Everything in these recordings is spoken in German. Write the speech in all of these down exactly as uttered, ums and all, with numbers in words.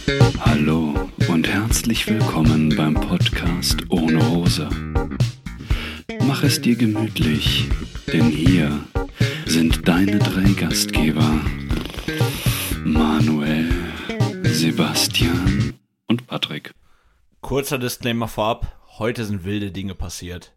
Hallo und herzlich willkommen beim Podcast ohne Hose. Mach es dir gemütlich, denn hier sind deine drei Gastgeber Manuel, Sebastian und Patrick. Kurzer Disclaimer vorab, heute sind wilde Dinge passiert.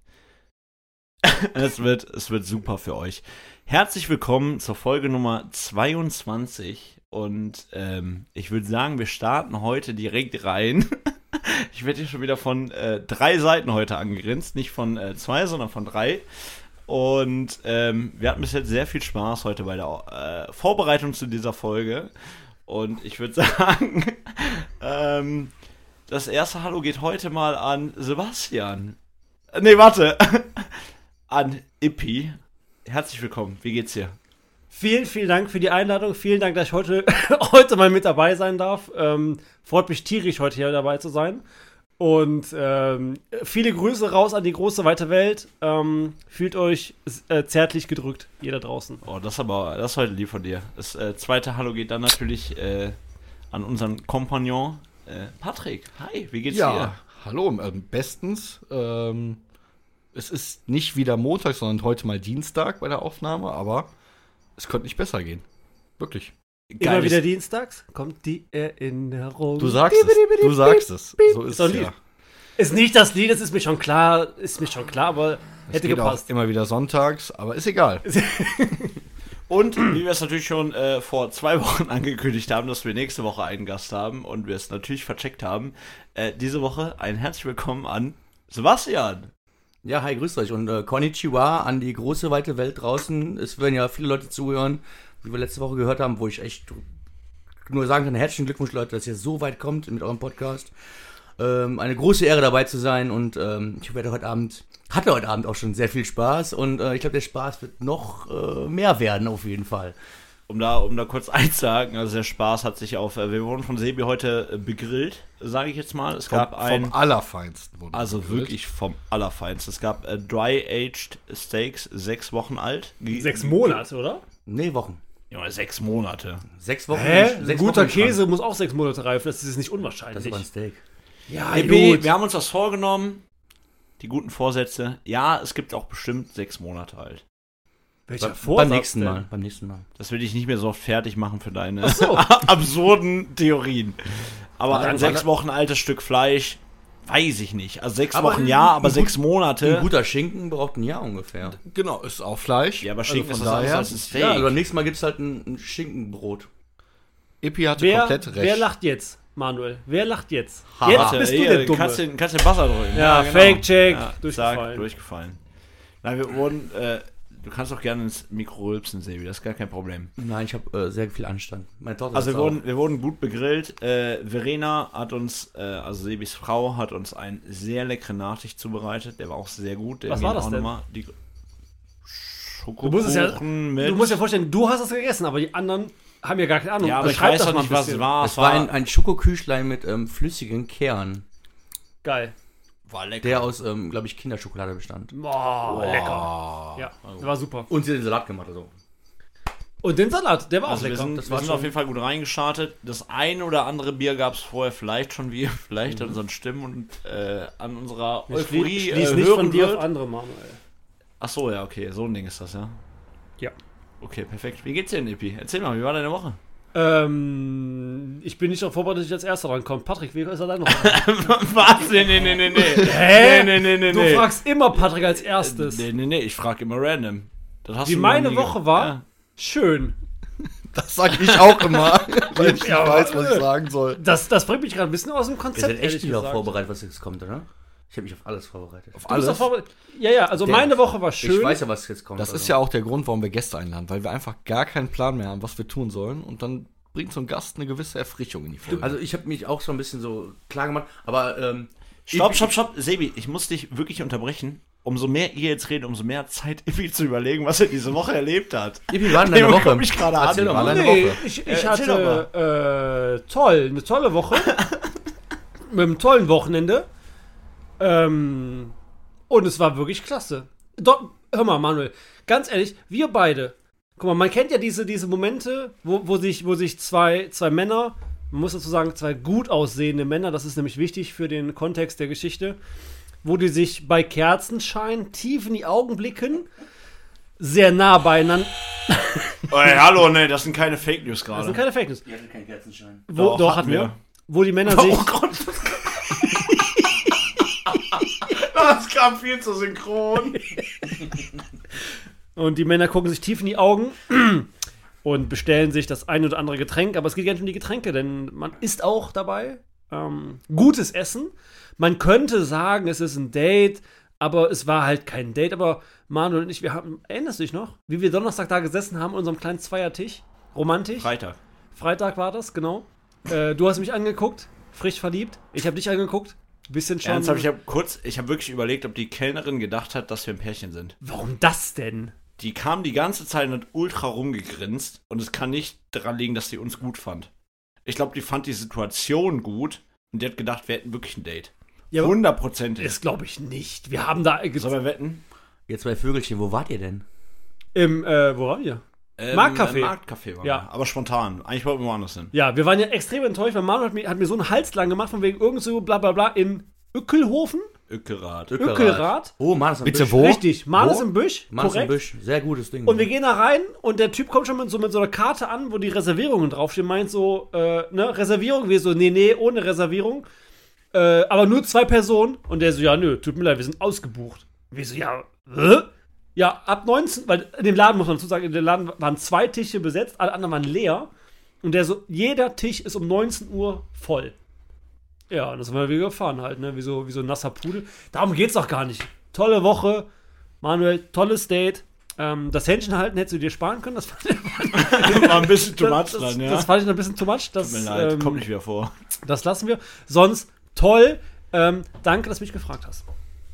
es, wird, es wird super für euch. Herzlich willkommen zur Folge Nummer zweiundzwanzig und ähm, ich würde sagen, wir starten heute direkt rein. Ich werde hier schon wieder von äh, drei Seiten heute angegrinst, nicht von äh, zwei, sondern von drei. Und ähm, wir hatten bis jetzt sehr viel Spaß heute bei der äh, Vorbereitung zu dieser Folge. Und ich würde sagen, ähm, das erste Hallo geht heute mal an Sebastian. Nee, warte. An Ippi. Herzlich willkommen. Wie geht's dir? Vielen, vielen Dank für die Einladung. Vielen Dank, dass ich heute, heute mal mit dabei sein darf. Ähm, freut mich tierisch, heute hier dabei zu sein. Und ähm, viele Grüße raus an die große, weite Welt. Ähm, fühlt euch äh, zärtlich gedrückt, ihr da draußen. Oh, das ist aber, das ist heute lieb von dir. Das äh, zweite Hallo geht dann natürlich äh, an unseren Kompagnon äh, Patrick. Hi, wie geht's ja, dir? Ja, hallo, ähm, bestens. Ähm, es ist nicht wieder Montag, sondern heute mal Dienstag bei der Aufnahme, aber es könnte nicht besser gehen. Wirklich. Immer Geiles. Wieder dienstags kommt die Erinnerung. Du sagst es, du sagst es. So ist es ja. Ist nicht das Lied, das ist mir schon klar, ist mir schon klar, aber es hätte geht gepasst. Auch immer wieder sonntags, aber ist egal. Und wie wir es natürlich schon äh, vor zwei Wochen angekündigt haben, dass wir nächste Woche einen Gast haben und wir es natürlich vercheckt haben, äh, diese Woche ein herzlich willkommen an Sebastian. Ja, hi, grüßt euch und äh, Konnichiwa an die große, weite Welt draußen. Es werden ja viele Leute zuhören, wie wir letzte Woche gehört haben, wo ich echt nur sagen kann, herzlichen Glückwunsch, Leute, dass ihr so weit kommt mit eurem Podcast. Ähm, eine große Ehre dabei zu sein und ähm, ich werde heute Abend, hatte heute Abend auch schon sehr viel Spaß und äh, ich glaube, der Spaß wird noch äh, mehr werden auf jeden Fall. Um da, um da kurz einzuhaken, also der Spaß hat sich auf, wir wurden von Sebi heute begrillt, sage ich jetzt mal. Es vom, gab ein, vom Allerfeinsten. Wurde also begrillt. wirklich vom Allerfeinsten. Es gab äh, Dry-Aged Steaks, sechs Wochen alt. Sechs Monate, oder? Nee, Wochen. Ja, sechs Monate. Sechs Wochen. Hä? Sechs ein guter Wochen Käse dran. muss auch sechs Monate reifen, das ist nicht unwahrscheinlich. Das ist aber ein Steak. Ja, Ebi, wir haben uns das vorgenommen. Die guten Vorsätze. Ja, es gibt auch bestimmt sechs Monate alt. Welcher Be- Vorsatz beim nächsten denn? Mal, beim nächsten Mal. Das will ich nicht mehr so oft fertig machen für deine so. absurden Theorien. Aber Warte, ein warte. sechs Wochen altes Stück Fleisch, weiß ich nicht. Also sechs Aber Wochen ein- ja, aber ein sechs gut- Monate. Ein guter Schinken braucht ein Jahr ungefähr. Genau, ist auch Fleisch. Ja, aber Schinken also ist von was anderes daher. als ein Steak. Ja, also beim nächsten Mal gibt es halt ein, ein Schinkenbrot. Ippi hatte Wer, komplett recht. wer lacht jetzt, Manuel? Wer lacht jetzt? Ha, jetzt Warte, bist du hier, der Dumme. Kannst den, kannst den Buzzer drücken. Ja, Fake-Check, Ja, durchgefallen. Zack, durchgefallen. Nein, wir wurden, äh, du kannst auch gerne ins Mikro rülpsen, Sebi, das ist gar kein Problem. Nein, ich habe äh, sehr viel Anstand. Meine Tochter Also wir hat's auch. wurden, wir wurden gut gegrillt. Äh, Verena hat uns, äh, also Sebis Frau, hat uns einen sehr leckeren Nachtisch zubereitet. Der war auch sehr gut. Der Was mir war das auch denn? noch mal Die Du musst, es ja, Schokokuchen mit. du musst dir vorstellen, du hast das gegessen, aber die anderen haben ja gar keine Ahnung. ja, aber ich Beschreib weiß das doch mal nicht, ein was es bisschen. war. Es war ein, ein Schokoküchlein mit ähm, flüssigen Kern, Geil. war lecker. der aus, ähm, glaube ich, Kinderschokolade bestand. Boah, lecker. Ja, der war super. Und sie hat den Salat gemacht, also. Und den Salat, der war Also auch wir lecker. sind, das wir war sind schon- auf jeden Fall gut reingestartet. Das ein oder andere Bier gab es vorher vielleicht schon, wie ihr vielleicht an unseren Stimmen und äh, an unserer Ich Euphorie schließ, äh, schließ nicht hören von dir wird. auf andere, Manuel. Ach so, ja, okay, so ein Ding ist das, ja. Ja. Okay, perfekt. Wie geht's dir denn, Ippi? Erzähl mal, wie war deine Woche? Ähm, ich bin nicht darauf vorbereitet, dass ich als Erster rankomme. Patrick, wie ist er deine Woche? Was? Nee, nee, nee, nee, nee. Hä? Nee, nee, nee, Du nee. fragst immer Patrick als Erstes. Nee, nee, nee, ich frage immer random. Das hast Wie du mir meine nie Woche ge- war? Ja. Schön. Das sag ich auch immer, weil ich nicht Ja, weiß, was aber- ich sagen soll. Das, das bringt mich gerade ein bisschen aus dem Ihr Konzept. seid echt ehrlich nicht darauf gesagt. vorbereitet, was jetzt kommt, oder? Ich habe mich auf alles vorbereitet. Auf Du bist doch alles. vorbereitet. Ja, ja, also Der- meine Woche war schön. Ich weiß ja, was jetzt kommt. Das also. ist ja auch der Grund, warum wir Gäste einladen, weil wir einfach gar keinen Plan mehr haben, was wir tun sollen. Und dann bringt so ein Gast eine gewisse Erfrischung in die Folge. Also ich habe mich auch schon ein bisschen so klar gemacht, aber ähm, Stopp, stopp, stopp. Sebi, ich muss dich wirklich unterbrechen. Umso mehr ihr jetzt redet, umso mehr Zeit Ippi zu überlegen, was er diese Woche erlebt hat. Wie war denn deine Nee, Woche? guck mich gerade an. Erzähl doch mal. War deine Nee, Woche? ich, Äh, ich erzähl hatte äh, toll, eine tolle Woche. Mit einem tollen Wochenende. Ähm, und es war wirklich klasse. Doch, hör mal, Manuel, ganz ehrlich, wir beide, guck mal, man kennt ja diese, diese Momente, wo, wo, sich, wo sich zwei, zwei Männer man muss dazu sagen, zwei gut aussehende Männer, das ist nämlich wichtig für den Kontext der Geschichte, wo die sich bei Kerzenschein tief in die Augen blicken, sehr nah beieinander. Ey, hallo, ne, das sind keine Fake News Das gerade. sind keine Fake News. Die hatten keinen Kerzenschein. Wo, Doch, doch, hatten hatten wir. wir. Wo die Männer sich. Oh Gott. Das kam viel zu synchron. Und die Männer gucken sich tief in die Augen und bestellen sich das ein oder andere Getränk. Aber es geht gar nicht um die Getränke, denn man isst auch dabei ähm, gutes Essen. Man könnte sagen, es ist ein Date, aber es war halt kein Date. Aber Manuel und ich, wir haben, erinnerst du dich noch, wie wir Donnerstag da gesessen haben, an unserem kleinen Zweiertisch? Romantisch. Freitag. Freitag war das, genau. Äh, du hast mich angeguckt, frisch verliebt. Ich habe dich angeguckt. Bisschen schon. Ernsthaft, ich habe kurz, ich habe wirklich überlegt, ob die Kellnerin gedacht hat, dass wir ein Pärchen sind. Warum das denn? Die kam die ganze Zeit und hat ultra rumgegrinst und es kann nicht daran liegen, dass sie uns gut fand. Ich glaube, die fand die Situation gut und die hat gedacht, wir hätten wirklich ein Date. Ja, aber Hundertprozentig. das glaube ich nicht. Wir haben da Sollen wir wetten? Ihr zwei Vögelchen, wo wart ihr denn? im, äh, wo waren wir? Ähm, Marktcafé. im Marktcafé waren Ja. wir. Aber spontan. Eigentlich wollten wir woanders hin. Ja, wir waren ja extrem enttäuscht, weil Manuel hat mir, hat mir so einen Hals lang gemacht, von wegen irgend so bla bla bla in Ückelhofen? Ückelrad. Ückelrad? Oh, Mann, ist ein Bitte Büsch. wo? Richtig, Manus Wo? im Büsch, Mann, ist ein korrekt. Büsch. Sehr gutes Ding. Und wir gehen da rein und der Typ kommt schon mit so, mit so einer Karte an, wo die Reservierungen draufstehen, meint so, äh, ne, Reservierung, wir so, nee, nee, ohne Reservierung, äh, aber nur zwei Personen. Und der so, ja, nö, tut mir leid, wir sind ausgebucht. Wir so, ja, hä? Ja, ab neunzehn, weil in dem Laden, muss man dazu sagen, in dem Laden waren zwei Tische besetzt, alle anderen waren leer. Und der so, jeder Tisch ist um neunzehn Uhr voll. Ja, und das sind wir wieder gefahren halt, ne, wie so, wie so ein nasser Pudel. Darum geht's doch gar nicht. Tolle Woche, Manuel, tolles Date. Ähm, das Händchen halten hättest du dir sparen können, das fand, War ein bisschen too much das, dann, ja. das fand ich noch ein bisschen too much. Das, Tut mir leid, ähm, kommt nicht wieder vor. das lassen wir. Sonst toll. Ähm, danke, dass du mich gefragt hast.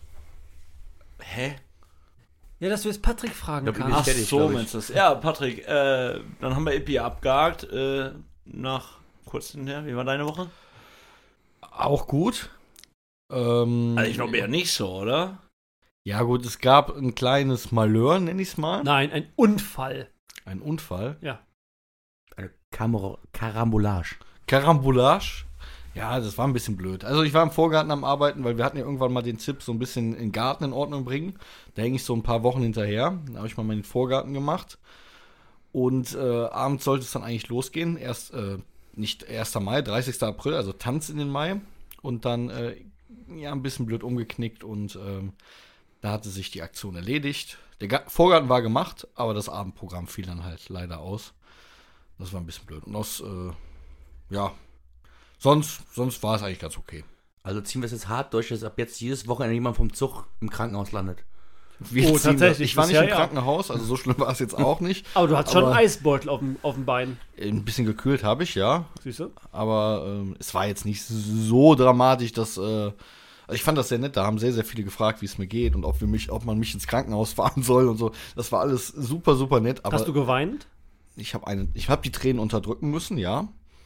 Hä? Ja, dass du jetzt Patrick fragen Ja, wie kannst. Ach kenn ich, so, glaub ich. meinst du das? Ja, Patrick, äh, dann haben wir Ippi abgehakt, äh, nach kurz hinterher. Wie war deine Woche? Auch gut. Ähm, Also ich glaube eher nicht so, oder? Ja gut, es gab ein kleines Malheur, nenn ich es mal. Nein, ein Unfall. Ein Unfall. Eine Kamera Karambolage. Karambolage. Ja, das war ein bisschen blöd. Also ich war im Vorgarten am Arbeiten, weil wir hatten ja irgendwann mal den Tipp, so ein bisschen den Garten in Ordnung bringen. Da hänge ich so ein paar Wochen hinterher. Da habe ich mal meinen Vorgarten gemacht. Und äh, abends sollte es dann eigentlich losgehen. Erst, äh, nicht erster Mai, dreißigster April, also Tanz in den Mai. Und dann, äh, ja, ein bisschen blöd umgeknickt und ähm, da hatte sich die Aktion erledigt. Der Ga- Vorgarten war gemacht, aber das Abendprogramm fiel dann halt leider aus. Das war ein bisschen blöd. Und aus, äh, ja, sonst, sonst war es eigentlich ganz okay. Also ziehen wir es jetzt hart durch, dass ab jetzt jedes Wochenende jemand vom Zug im Krankenhaus landet. Wir Oh, ziehen tatsächlich, das- Ich war nicht bisher im ja. Krankenhaus, also so schlimm war es jetzt auch nicht. Aber du hattest schon Aber- einen Eisbeutel auf dem, auf dem Bein. Ein bisschen gekühlt habe ich, ja. Siehst du? Aber ähm, es war jetzt nicht so dramatisch, dass. Äh, also ich fand das sehr nett. Da haben sehr, sehr viele gefragt, wie es mir geht und ob, wir mich, ob man mich ins Krankenhaus fahren soll und so. Das war alles super, super nett. Aber Hast du geweint? ich habe eine, ich habe die Tränen unterdrücken müssen, ja.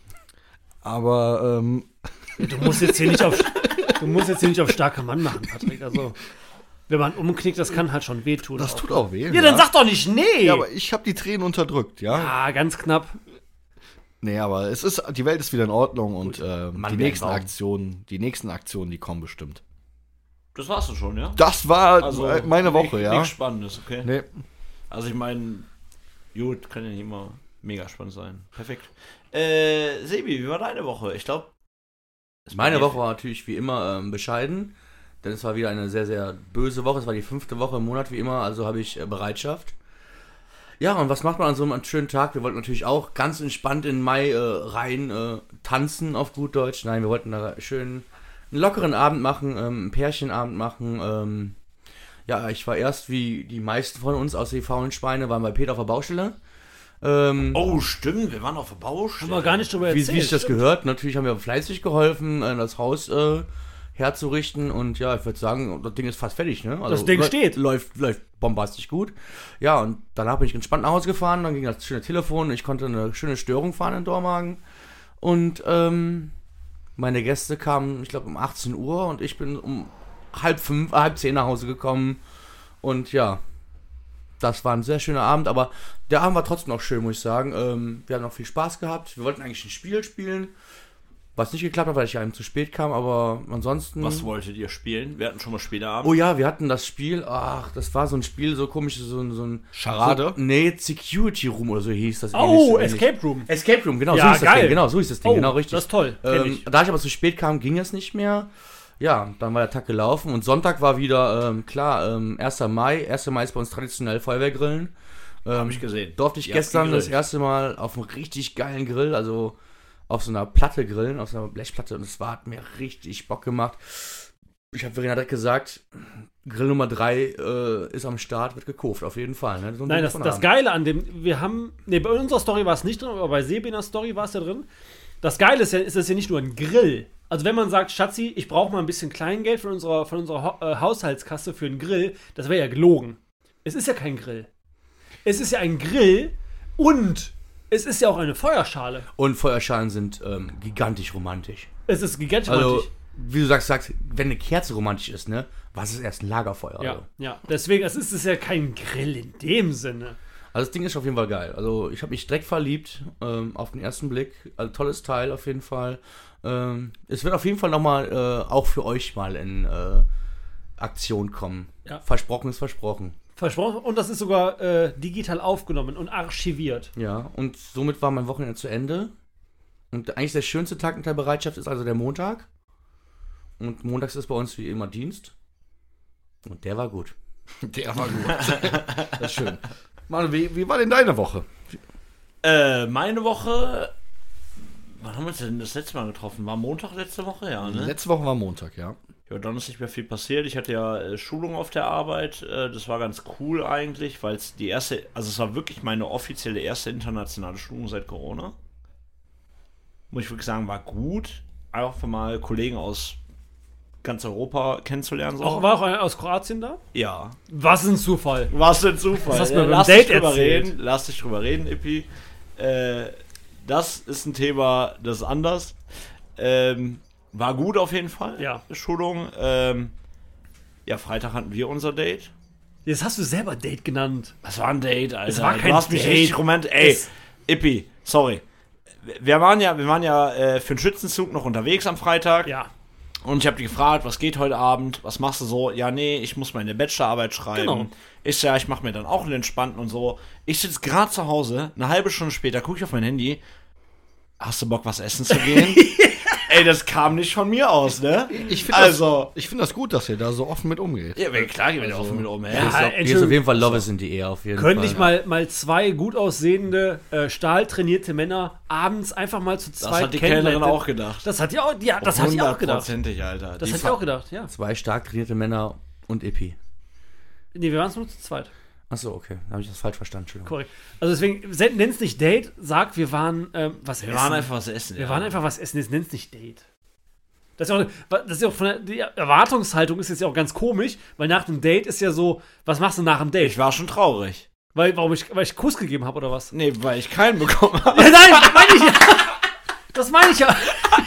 Aber ähm, Du musst jetzt hier nicht auf, du musst jetzt hier nicht auf starker Mann machen, Patrick. Also, wenn man umknickt, das kann halt schon wehtun. das tut auch weh. Ja, dann sag doch nicht nee. Ja, aber ich habe die Tränen unterdrückt, ja. Ja, ganz knapp. Nee, aber es ist, die Welt ist wieder in Ordnung und äh, Mann die wie ein nächsten Baum. Aktionen, die nächsten Aktionen, die kommen bestimmt. Das warst du schon, ja? Das war Also äh, meine Woche, nix- ja. Nichts Spannendes, okay? Nee. Also ich meine, gut, kann ja nicht immer mega spannend sein. Perfekt. Äh, Sebi, wie war deine Woche? Ich glaube, Meine Woche war natürlich wie immer ähm, bescheiden, denn es war wieder eine sehr, sehr böse Woche. Es war die fünfte Woche im Monat wie immer, also habe ich äh, Bereitschaft. Ja, und was macht man an so einem schönen Tag? Wir wollten natürlich auch ganz entspannt in Mai äh, rein äh, tanzen, auf gut Deutsch. Nein, wir wollten da schön einen lockeren Abend machen, ähm, einen Pärchenabend machen. Ähm, ja, ich war erst wie die meisten von uns, außer die faulen Schweine, waren bei Peter auf der Baustelle. Ähm, Oh, stimmt, wir waren auf der Baustelle. Haben wir gar nicht drüber wie, erzählt. wie ich das stimmt. gehört. Natürlich haben wir fleißig geholfen, äh, das Haus äh, herzurichten und ja, ich würde sagen, das Ding ist fast fertig, ne? Also, Das Ding läu- steht. Läuft, läuft bombastisch gut. Ja, und danach bin ich entspannt nach Hause gefahren, dann ging das schöne Telefon, ich konnte eine schöne Störung fahren in Dormagen und ähm, meine Gäste kamen, ich glaube, um achtzehn Uhr und ich bin um halb fünf, äh, halb zehn nach Hause gekommen und ja, das war ein sehr schöner Abend, aber der Abend war trotzdem noch schön, muss ich sagen. Ähm, wir haben noch viel Spaß gehabt. Wir wollten eigentlich ein Spiel spielen. Was nicht geklappt hat, weil ich ja eben zu spät kam, aber ansonsten... Was wolltet ihr spielen? Wir hatten schon mal Spieleabend. Oh ja, wir hatten das Spiel, ach, das war so ein Spiel, so komisch, so, ein- so ein... Charade? So, nee, Security Room oder so hieß das. Oh, ähnlich, so ähnlich. Escape Room. Escape Room, genau, Ja, so hieß das geil. Ding, genau, so hieß das Ding, Oh, genau, richtig. das ist toll. Kenn Ähm, ich. da ich aber zu spät kam, ging es nicht mehr. Ja, dann war der Tag gelaufen und Sonntag war wieder, ähm, klar, ähm, erster Mai. erster Mai ist bei uns traditionell Feuerwehrgrillen. Ähm, Hab ich gesehen. Durfte ich Ihr habt gestern das gegrillt. erste Mal auf einem richtig geilen Grill, also auf so einer Platte grillen, auf so einer Blechplatte und es war, hat mir richtig Bock gemacht. Ich habe Verena direkt gesagt, Grill Nummer drei äh, ist am Start, wird gekauft, auf jeden Fall. Ne? So ein Nein, Ding das, muss man das haben. Geile an dem, wir haben, nee, bei unserer Story war es nicht drin, aber bei Sebinas Story war es ja drin. Das Geile ist ja, ist das ja nicht nur ein Grill. Also wenn man sagt, Schatzi, ich brauche mal ein bisschen Kleingeld von unserer, von unserer Ho äh, Haushaltskasse für einen Grill, das wäre ja gelogen. Es ist ja kein Grill. Es ist ja ein Grill und es ist ja auch eine Feuerschale. Und Feuerschalen sind ähm, gigantisch romantisch. Es ist gigantisch Also, romantisch. wie du sagst, sagst, wenn eine Kerze romantisch ist, ne, was ist erst ein Lagerfeuer? Ja, Also. ja. Deswegen, es ist es ja kein Grill in dem Sinne. Also das Ding ist auf jeden Fall geil. Also ich habe mich direkt verliebt, ähm, auf den ersten Blick. Also tolles Teil auf jeden Fall. Ähm, es wird auf jeden Fall nochmal äh, auch für euch mal in äh, Aktion kommen. Ja. Versprochen ist versprochen. Versprochen. Und das ist sogar äh, digital aufgenommen und archiviert. Ja, und somit war mein Wochenende zu Ende. Und eigentlich der schönste Tag mit der Bereitschaft ist also der Montag. Und montags ist bei uns wie immer Dienst. Und der war gut. Der war gut. Das ist schön. Manu, wie, wie war denn deine Woche? Äh, meine Woche. Wann haben wir uns denn das letzte Mal getroffen? War Montag letzte Woche? Ja, ne? Letzte Woche war Montag, ja. Ja, dann ist nicht mehr viel passiert. Ich hatte ja äh, Schulung auf der Arbeit. Äh, das war ganz cool eigentlich, weil es die erste, also es war wirklich meine offizielle erste internationale Schulung seit Corona. Muss ich wirklich sagen, war gut. Einfach mal Kollegen aus ganz Europa kennenzulernen. So. Auch, war auch einer aus Kroatien da? Ja. Was ein Zufall. Was für ein Zufall. Das hast du mir beim Lass Date dich drüber erzählt. reden. Lass dich drüber reden, Ippi. Äh, das ist ein Thema, das ist anders. Ähm, war gut auf jeden Fall. Ja. Schulung. Ähm, ja, Freitag hatten wir unser Date. Jetzt hast du selber Date genannt. Das war ein Date, Alter. Es war kein du hast mich Date. richtig romantisch. Ey, Es- Ippi, sorry. Wir waren ja, wir waren ja äh, für den Schützenzug noch unterwegs am Freitag. Ja. Und ich habe die gefragt, was geht heute Abend? Was machst du so? Ja, nee, ich muss meine Bachelorarbeit schreiben. Genau. Ich so, ja, ich mache mir dann auch einen entspannten und so. Ich sitze gerade zu Hause, eine halbe Stunde später gucke ich auf mein Handy. Hast du Bock, was essen zu gehen? Ey, das kam nicht von mir aus, ne? Ich finde Also- das, ich find das gut, dass ihr da so offen mit umgeht. Ja, klar, gehen wir offen mit um, ey. Ja, Hier ist auf Entschuldigung. jeden Fall Love is in the air, auf jeden Können Fall. nicht mal, mal zwei gut aussehende, äh, stahltrainierte Männer abends einfach mal zu Das zweit hat die kennenlernen? Kellnerin auch gedacht. Das hat die auch, ja, das hat die auch gedacht. Hundertprozentig, Alter. Das Die hat die fa- auch gedacht, ja. Zwei stark trainierte Männer und Epi. Nee, wir waren es nur zu zweit. Achso, okay. Da habe ich das falsch verstanden. Entschuldigung. Korrekt. Also deswegen, nenn es nicht Date, sag, wir waren ähm, was Wir essen. waren einfach was essen. wir ja. waren einfach was essen, jetzt nenn es nicht Date. Das ist, auch, das ist ja auch von der die Erwartungshaltung ist jetzt ja auch ganz komisch, weil nach dem Date ist ja so, was machst du nach dem Date? Ich war schon traurig. Weil, warum ich, weil ich Kuss gegeben habe oder was? Nee, weil ich keinen bekommen habe. Ja, nein, das meine ich ja. Das meine ich ja.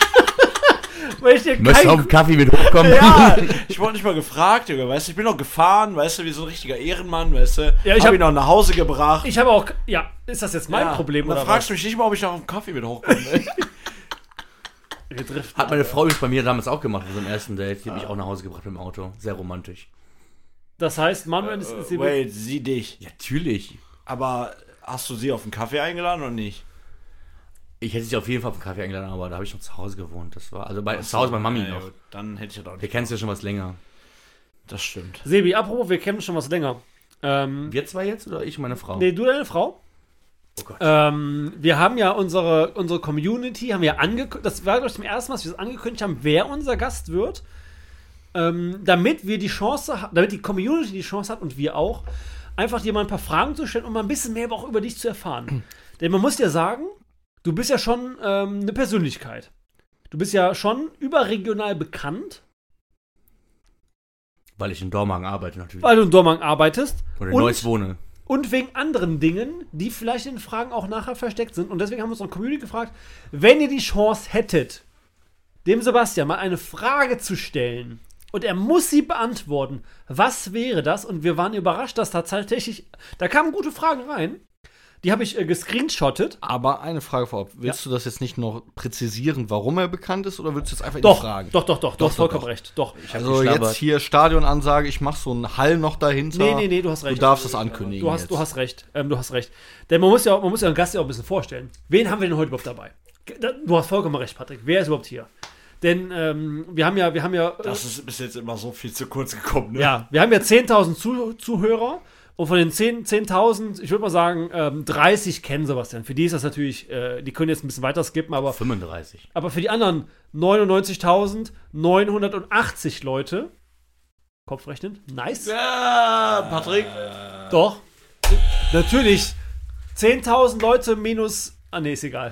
Weil ich dir Möchtest du auf kein, den Kaffee mit hochkommen? Ja, ich wurde nicht mal gefragt, Junge, weißt du, ich bin noch gefahren, weißt du, wie so ein richtiger Ehrenmann, weißt du. Ja, ich hab hab- ihn noch nach Hause gebracht. ich habe auch, ja, ist das jetzt mein Ja, Problem und dann oder fragst was? du mich nicht mal, ob ich noch auf den Kaffee mit hochkomme. Wir driften Hat ab. meine Frau übrigens bei mir damals auch gemacht, bei so einem ersten Date. Die hat mich auch nach Hause gebracht mit dem Auto. Sehr romantisch. Das heißt, Manuel ist, ist die Wait, sie dich. Ja, natürlich. Aber hast du sie auf den Kaffee eingeladen oder nicht? Ich hätte sie auf jeden Fall auf den Kaffee eingeladen, aber da habe ich noch zu Hause gewohnt. Das war, also bei, zu Hause bei Mami Ja, noch. gut, dann hätte ich ja doch Wir nicht. kennen es ja schon was länger. Das stimmt. Sebi, apropos, wir kennen uns schon was länger. Ähm, Wir zwei jetzt oder ich und meine Frau? nee, du deine Frau? Oh Gott. Ähm, wir haben ja unsere, unsere Community, haben wir angekündigt, das war, glaube ich, zum ersten Mal, dass wir das angekündigt haben, wer unser Gast wird. Ähm, damit wir die Chance, ha- damit die Community die Chance hat und wir auch, einfach dir mal ein paar Fragen zu stellen und mal ein bisschen mehr auch über dich zu erfahren. Denn man muss dir sagen, du bist ja schon ähm, eine Persönlichkeit. Du bist ja schon überregional bekannt, Weil ich in Dormagen arbeite natürlich. weil du in Dormagen arbeitest. Oder in und- Neuss wohne. Und wegen anderen Dingen, die vielleicht in den Fragen auch nachher versteckt sind. Und deswegen haben wir unsere Community gefragt, wenn ihr die Chance hättet, dem Sebastian mal eine Frage zu stellen und er muss sie beantworten, was wäre das? Und wir waren überrascht, dass da tatsächlich, da kamen gute Fragen rein, Die habe ich äh, gescreenshottet. Aber eine Frage vorab. Willst Ja. du das jetzt nicht noch präzisieren, warum er bekannt ist, oder willst du jetzt einfach Doch, ihn fragen? doch, doch, doch, du Doch, hast vollkommen doch. recht. Doch. Also geschlabbert. jetzt hier Stadionansage, ich mach so einen Hall noch dahinter. Nee, nee, nee, du hast recht. Du darfst das ankündigen Du hast, jetzt. du hast recht. Ähm, du hast recht. Denn man muss ja, man muss ja einen Gast ja auch ein bisschen vorstellen. Wen haben wir denn heute überhaupt dabei? Du hast vollkommen recht, Patrick. Wer ist überhaupt hier? Denn ähm, wir haben ja, wir haben ja, äh, Das ist bis jetzt immer so viel zu kurz gekommen, ne? ja, wir haben ja zehntausend Zuh- Zuhörer. Und von den zehntausend, ich würde mal sagen, ähm, dreißig kennen Sebastian. Für die ist das natürlich, äh, die können jetzt ein bisschen weiter skippen, aber, fünfunddreißig. aber für die anderen neunundneunzigtausendneunhundertachtzig Leute, Kopfrechnen, nice. Ja, Patrick. Doch. Natürlich. zehntausend Leute minus. Ah, nee, ist egal.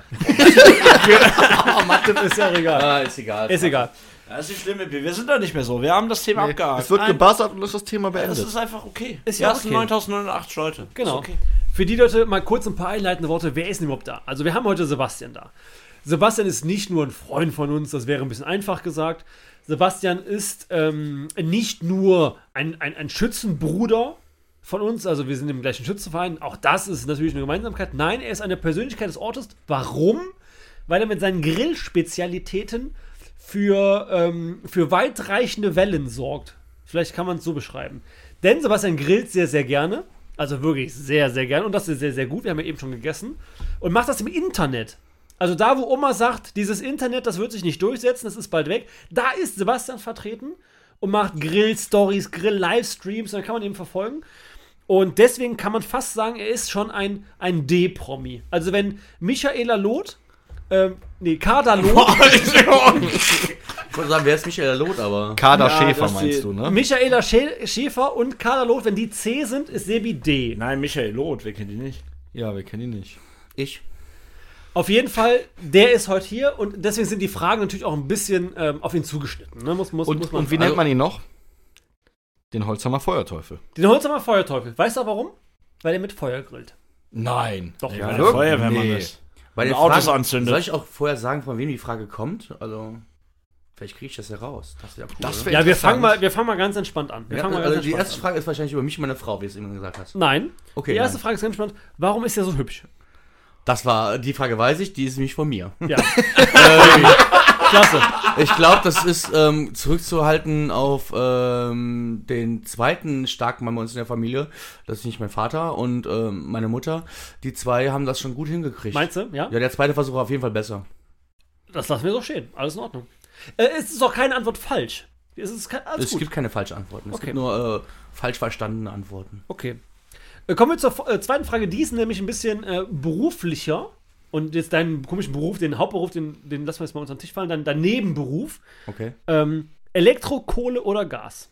oh, Mathe ist ja egal. Ah, ist egal. Ist egal. Das ist nicht schlimm, wir sind doch nicht mehr so. Wir haben das Thema Nee, abgehakt. es wird Nein, gebuzzert und ist das Thema das beendet. ist einfach okay. Ist ja, ja es sind okay. neuntausendneunhundertachtzig Leute. Genau. Ist okay. Für die Leute mal kurz ein paar einleitende Worte. Wer ist denn überhaupt da? Also, wir haben heute Sebastian da. Sebastian ist nicht nur ein Freund von uns, das wäre ein bisschen einfach gesagt. Sebastian ist ähm, nicht nur ein, ein, ein Schützenbruder von uns, also wir sind im gleichen Schützenverein. Auch das ist natürlich eine Gemeinsamkeit. Nein, er ist eine Persönlichkeit des Ortes. Warum? Weil er mit seinen Grillspezialitäten für, ähm, für weitreichende Wellen sorgt. Vielleicht kann man es so beschreiben. Denn Sebastian grillt sehr, sehr gerne. Also wirklich sehr, sehr gerne. Und das ist sehr, sehr gut. Wir haben ja eben schon gegessen. Und macht das im Internet. Also da, wo Oma sagt, dieses Internet, das wird sich nicht durchsetzen, das ist bald weg. Da ist Sebastian vertreten und macht Grill-Stories, Grill-Livestreams. Dann kann man ihn verfolgen. Und deswegen kann man fast sagen, er ist schon ein, ein D-Promi. Also wenn Michaela Loth, ähm, nee, Kader Loth, Ich wollte sagen, wer ist Michael Loth, aber. Kader Ja, Schäfer dass meinst die- du, ne? Michaela Schä- Schäfer und Kader Loth, wenn die C sind, ist Sebi D. Nein, Michael Loth, wer kennt ihn nicht? Ja, wir kennen ihn nicht. Ich. Auf jeden Fall, der ist heute hier und deswegen sind die Fragen natürlich auch ein bisschen ähm, auf ihn zugeschnitten. Ne? Muss, muss, Und, muss man und wie sagen. nennt man ihn noch? Den Holzhammer Feuerteufel. Den Holzhammer Feuerteufel. Weißt du warum? Weil er mit Feuer grillt. Nein. Doch, Ja, ja, der wirklich? Feuerwehrmann Nee. ist. Bei Und den Autos Fragen, anzündet. Soll ich auch vorher sagen, von wem die Frage kommt? Also, vielleicht kriege ich das ja raus. Das wäre cool. Das oder? wär- ja wir, interessant. fangen mal, wir fangen mal ganz entspannt an. Wir Ja, fangen mal also ganz die entspannt erste an. Frage ist wahrscheinlich über mich und meine Frau, wie es eben gesagt hast. Nein. Okay, Die erste nein. Frage ist ganz entspannt. Warum ist er so hübsch? Das war, die Frage weiß ich, die ist nämlich von mir. Ja. ähm, klasse. Ich glaube, das ist ähm, zurückzuhalten auf ähm, den zweiten starken Mann bei uns in der Familie. Das ist nicht mein Vater und ähm, meine Mutter. Die zwei haben das schon gut hingekriegt. Meinst du? Ja? Ja, der zweite Versuch war auf jeden Fall besser. Das lassen wir so stehen. Alles in Ordnung. Äh, es ist auch keine Antwort falsch. Es ist kein, alles Es gut. gibt keine falschen Antworten. Es Okay. gibt nur äh, falsch verstandene Antworten. Okay. Äh, kommen wir zur äh, zweiten Frage. Die ist nämlich ein bisschen äh, beruflicher. Und jetzt deinen komischen Beruf, den Hauptberuf, den, den lassen wir jetzt mal unter den Tisch fallen. Dann dein Nebenberuf. Okay. Ähm, Elektro, Kohle oder Gas?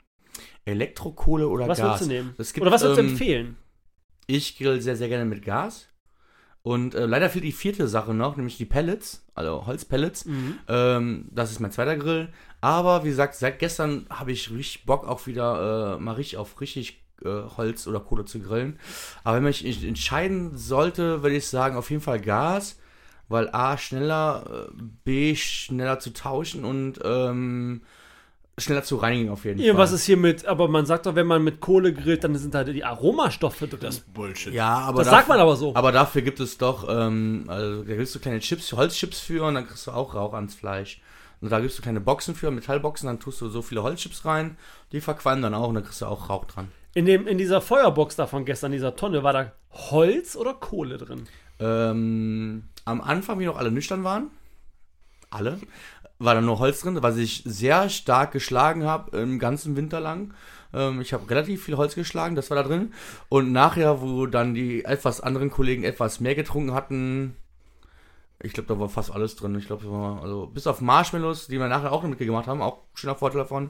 Elektrokohle oder Was Gas? würdest du nehmen? Es gibt, oder was würdest du ähm, empfehlen? Ich grill sehr, sehr gerne mit Gas. Und äh, leider fehlt die vierte Sache noch, nämlich die Pellets, also Holzpellets. Mhm. Ähm, das ist mein zweiter Grill. Aber wie gesagt, seit gestern habe ich richtig Bock auch wieder äh, mal richtig auf richtig äh, Holz oder Kohle zu grillen. Aber wenn man sich entscheiden sollte, würde ich sagen, auf jeden Fall Gas. Weil A, schneller, äh, B, schneller zu tauschen und ähm, schneller zu reinigen auf jeden Ja, Fall. was ist hier mit, aber man sagt doch, wenn man mit Kohle grillt, dann sind da die Aromastoffe drin. Das Das, ist Bullshit. ja, aber sagt man aber so. Aber dafür gibt es doch, ähm, also da kriegst du kleine Chips, Holzchips für und dann kriegst du auch Rauch ans Fleisch. Und da gibst du kleine Boxen für, Metallboxen, dann tust du so viele Holzchips rein, die verqualmen dann auch und dann kriegst du auch Rauch dran. In, dem, in dieser Feuerbox da von gestern, dieser Tonne, war da Holz oder Kohle drin? Ähm, am Anfang, wie noch alle nüchtern waren, alle, war da nur Holz drin, was ich sehr stark geschlagen habe im ganzen Winter lang. Ähm, ich habe relativ viel Holz geschlagen, das war da drin. Und nachher, wo dann die etwas anderen Kollegen etwas mehr getrunken hatten, ich glaube, da war fast alles drin. Ich glaube, also bis auf Marshmallows, die wir nachher auch noch mitgemacht haben, auch schöner Vorteil davon,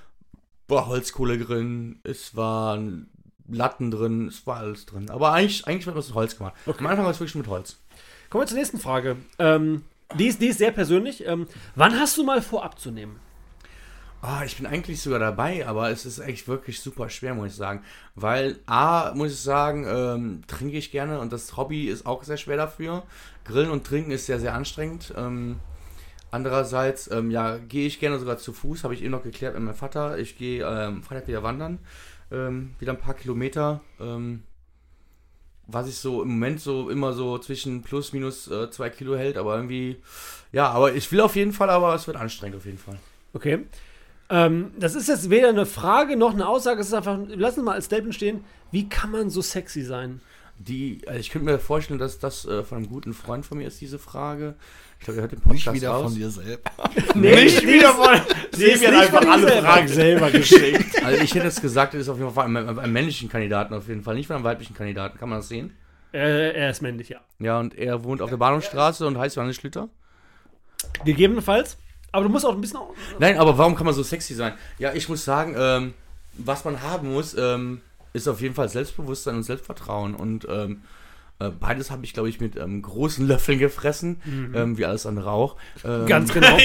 war Holzkohle drin, es waren Latten drin, es war alles drin. Aber eigentlich, eigentlich wird das mit Holz gemacht. Am Anfang war es wirklich mit Holz. Kommen wir zur nächsten Frage. Ähm, die, ist, die ist sehr persönlich. Ähm, wann hast du mal vor abzunehmen? Ah, ich bin eigentlich sogar dabei, aber es ist echt wirklich super schwer, muss ich sagen. Weil A, muss ich sagen, ähm, trinke ich gerne und das Hobby ist auch sehr schwer dafür. Grillen und Trinken ist sehr, sehr anstrengend. Ähm, andererseits, ähm, ja, gehe ich gerne sogar zu Fuß, habe ich eben noch geklärt mit meinem Vater. Ich gehe ähm, Freitag wieder wandern, ähm, wieder ein paar Kilometer. Ähm, was sich so im Moment so immer so zwischen plus, minus äh, zwei Kilo hält, aber irgendwie, ja, aber ich will auf jeden Fall, aber es wird anstrengend auf jeden Fall. Okay. Ähm, das ist jetzt weder eine Frage noch eine Aussage, es ist einfach, lass uns mal als Statement stehen, wie kann man so sexy sein? Die, also ich könnte mir vorstellen, dass das äh, von einem guten Freund von mir ist, diese Frage. Ich glaube, er hört den Podcast Nicht wieder raus. von dir selbst. Nee, Nicht wieder von. Sie ist Sie hat nicht einfach von alle selber. Fragen selber geschickt. Also ich hätte jetzt gesagt, das ist auf jeden Fall von einem, einem männlichen Kandidaten auf jeden Fall, nicht von einem weiblichen Kandidaten. Kann man das sehen? Äh, er ist männlich, ja. Ja, und er wohnt auf der Bahnhofstraße und heißt Johannes Schlüter. Gegebenenfalls. Aber du musst auch ein bisschen... Nein, aber warum kann man so sexy sein? Ja, ich muss sagen, ähm, was man haben muss, ähm, ist auf jeden Fall Selbstbewusstsein und Selbstvertrauen. Und ähm, äh, beides habe ich, glaube ich, mit ähm, großen Löffeln gefressen, mhm. ähm, wie alles andere auch. Ähm, Ganz genau.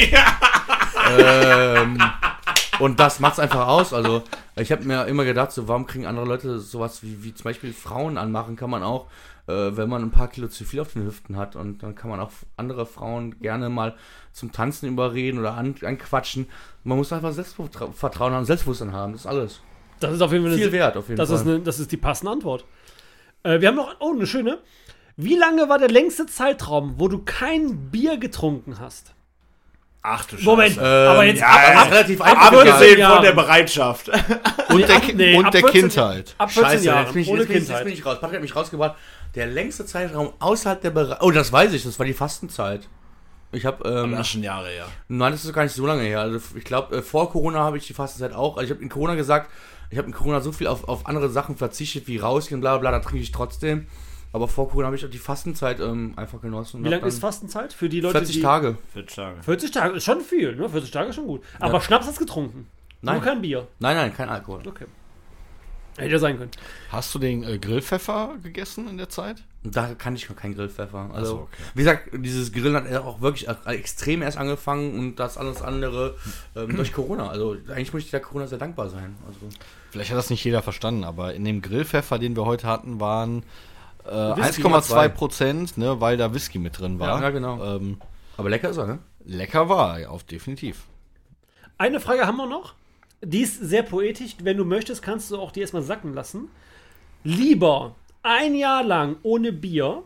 ähm, und das macht's einfach aus. Also ich habe mir immer gedacht, so warum kriegen andere Leute sowas wie, wie zum Beispiel Frauen anmachen, kann man auch, äh, wenn man ein paar Kilo zu viel auf den Hüften hat. Und dann kann man auch andere Frauen gerne mal zum Tanzen überreden oder an, anquatschen. Man muss einfach Selbstvertrauen haben, Selbstbewusstsein haben, das ist alles. Das ist auf jeden Fall Viel eine, wert, auf jeden das Fall. Ist eine, das ist die passende Antwort. Äh, wir haben noch, oh, eine schöne. Wie lange war der längste Zeitraum, wo du kein Bier getrunken hast? Ach du Scheiße. Moment, Ähm, aber jetzt ja, ab, das ab, ist relativ ab einfach. vierzehn Abgesehen Jahren. von der Bereitschaft. Und der, ab- Ki- nee, und ab der vierzehn Kindheit. Ab vierzehn Scheiße, Jahren, jetzt bin, ich, ohne jetzt, bin ich, jetzt Kindheit. bin ich raus. Patrick hat mich rausgebracht. Der längste Zeitraum außerhalb der Bereitschaft. Oh, das weiß ich, das war die Fastenzeit. Ich habe, ähm, Das ist schon Jahre her. nein, das ist gar nicht so lange her. Also ich glaube, äh, vor Corona habe ich die Fastenzeit auch. Also ich habe in Corona gesagt, ich habe in Corona so viel auf, auf andere Sachen verzichtet, wie rausgehen, bla bla, da trinke ich trotzdem. Aber vor Corona habe ich auch die Fastenzeit ähm, einfach genossen. Wie lange ist Fastenzeit für die Leute, vierzig die... Tage. vierzig Tage. vierzig Tage ist schon viel, ne? vierzig Tage ist schon gut. Aber Ja. Schnaps hast du getrunken. Nein. Nur kein Bier. Nein, nein, kein Alkohol. Okay. Hätte ja sein können. Hast du den äh, Grillpfeffer gegessen in der Zeit? Und da kann ich noch keinen Grillpfeffer. Also, Ach so, okay. wie gesagt, dieses Grillen hat auch wirklich extrem erst angefangen und das alles andere ähm, durch Corona. Also eigentlich muss ich der Corona sehr dankbar sein. Also, Vielleicht hat das nicht jeder verstanden, aber in dem Grillpfeffer, den wir heute hatten, waren äh, Whisky eins Komma zwei zwei. Prozent, ne, weil da Whisky mit drin war. Ja, ja, genau. Ähm, aber lecker ist er, ne? lecker war, ja, auf definitiv. Eine Frage haben wir noch. Die ist sehr poetisch. Wenn du möchtest, kannst du auch die erstmal sacken lassen. Lieber ein Jahr lang ohne Bier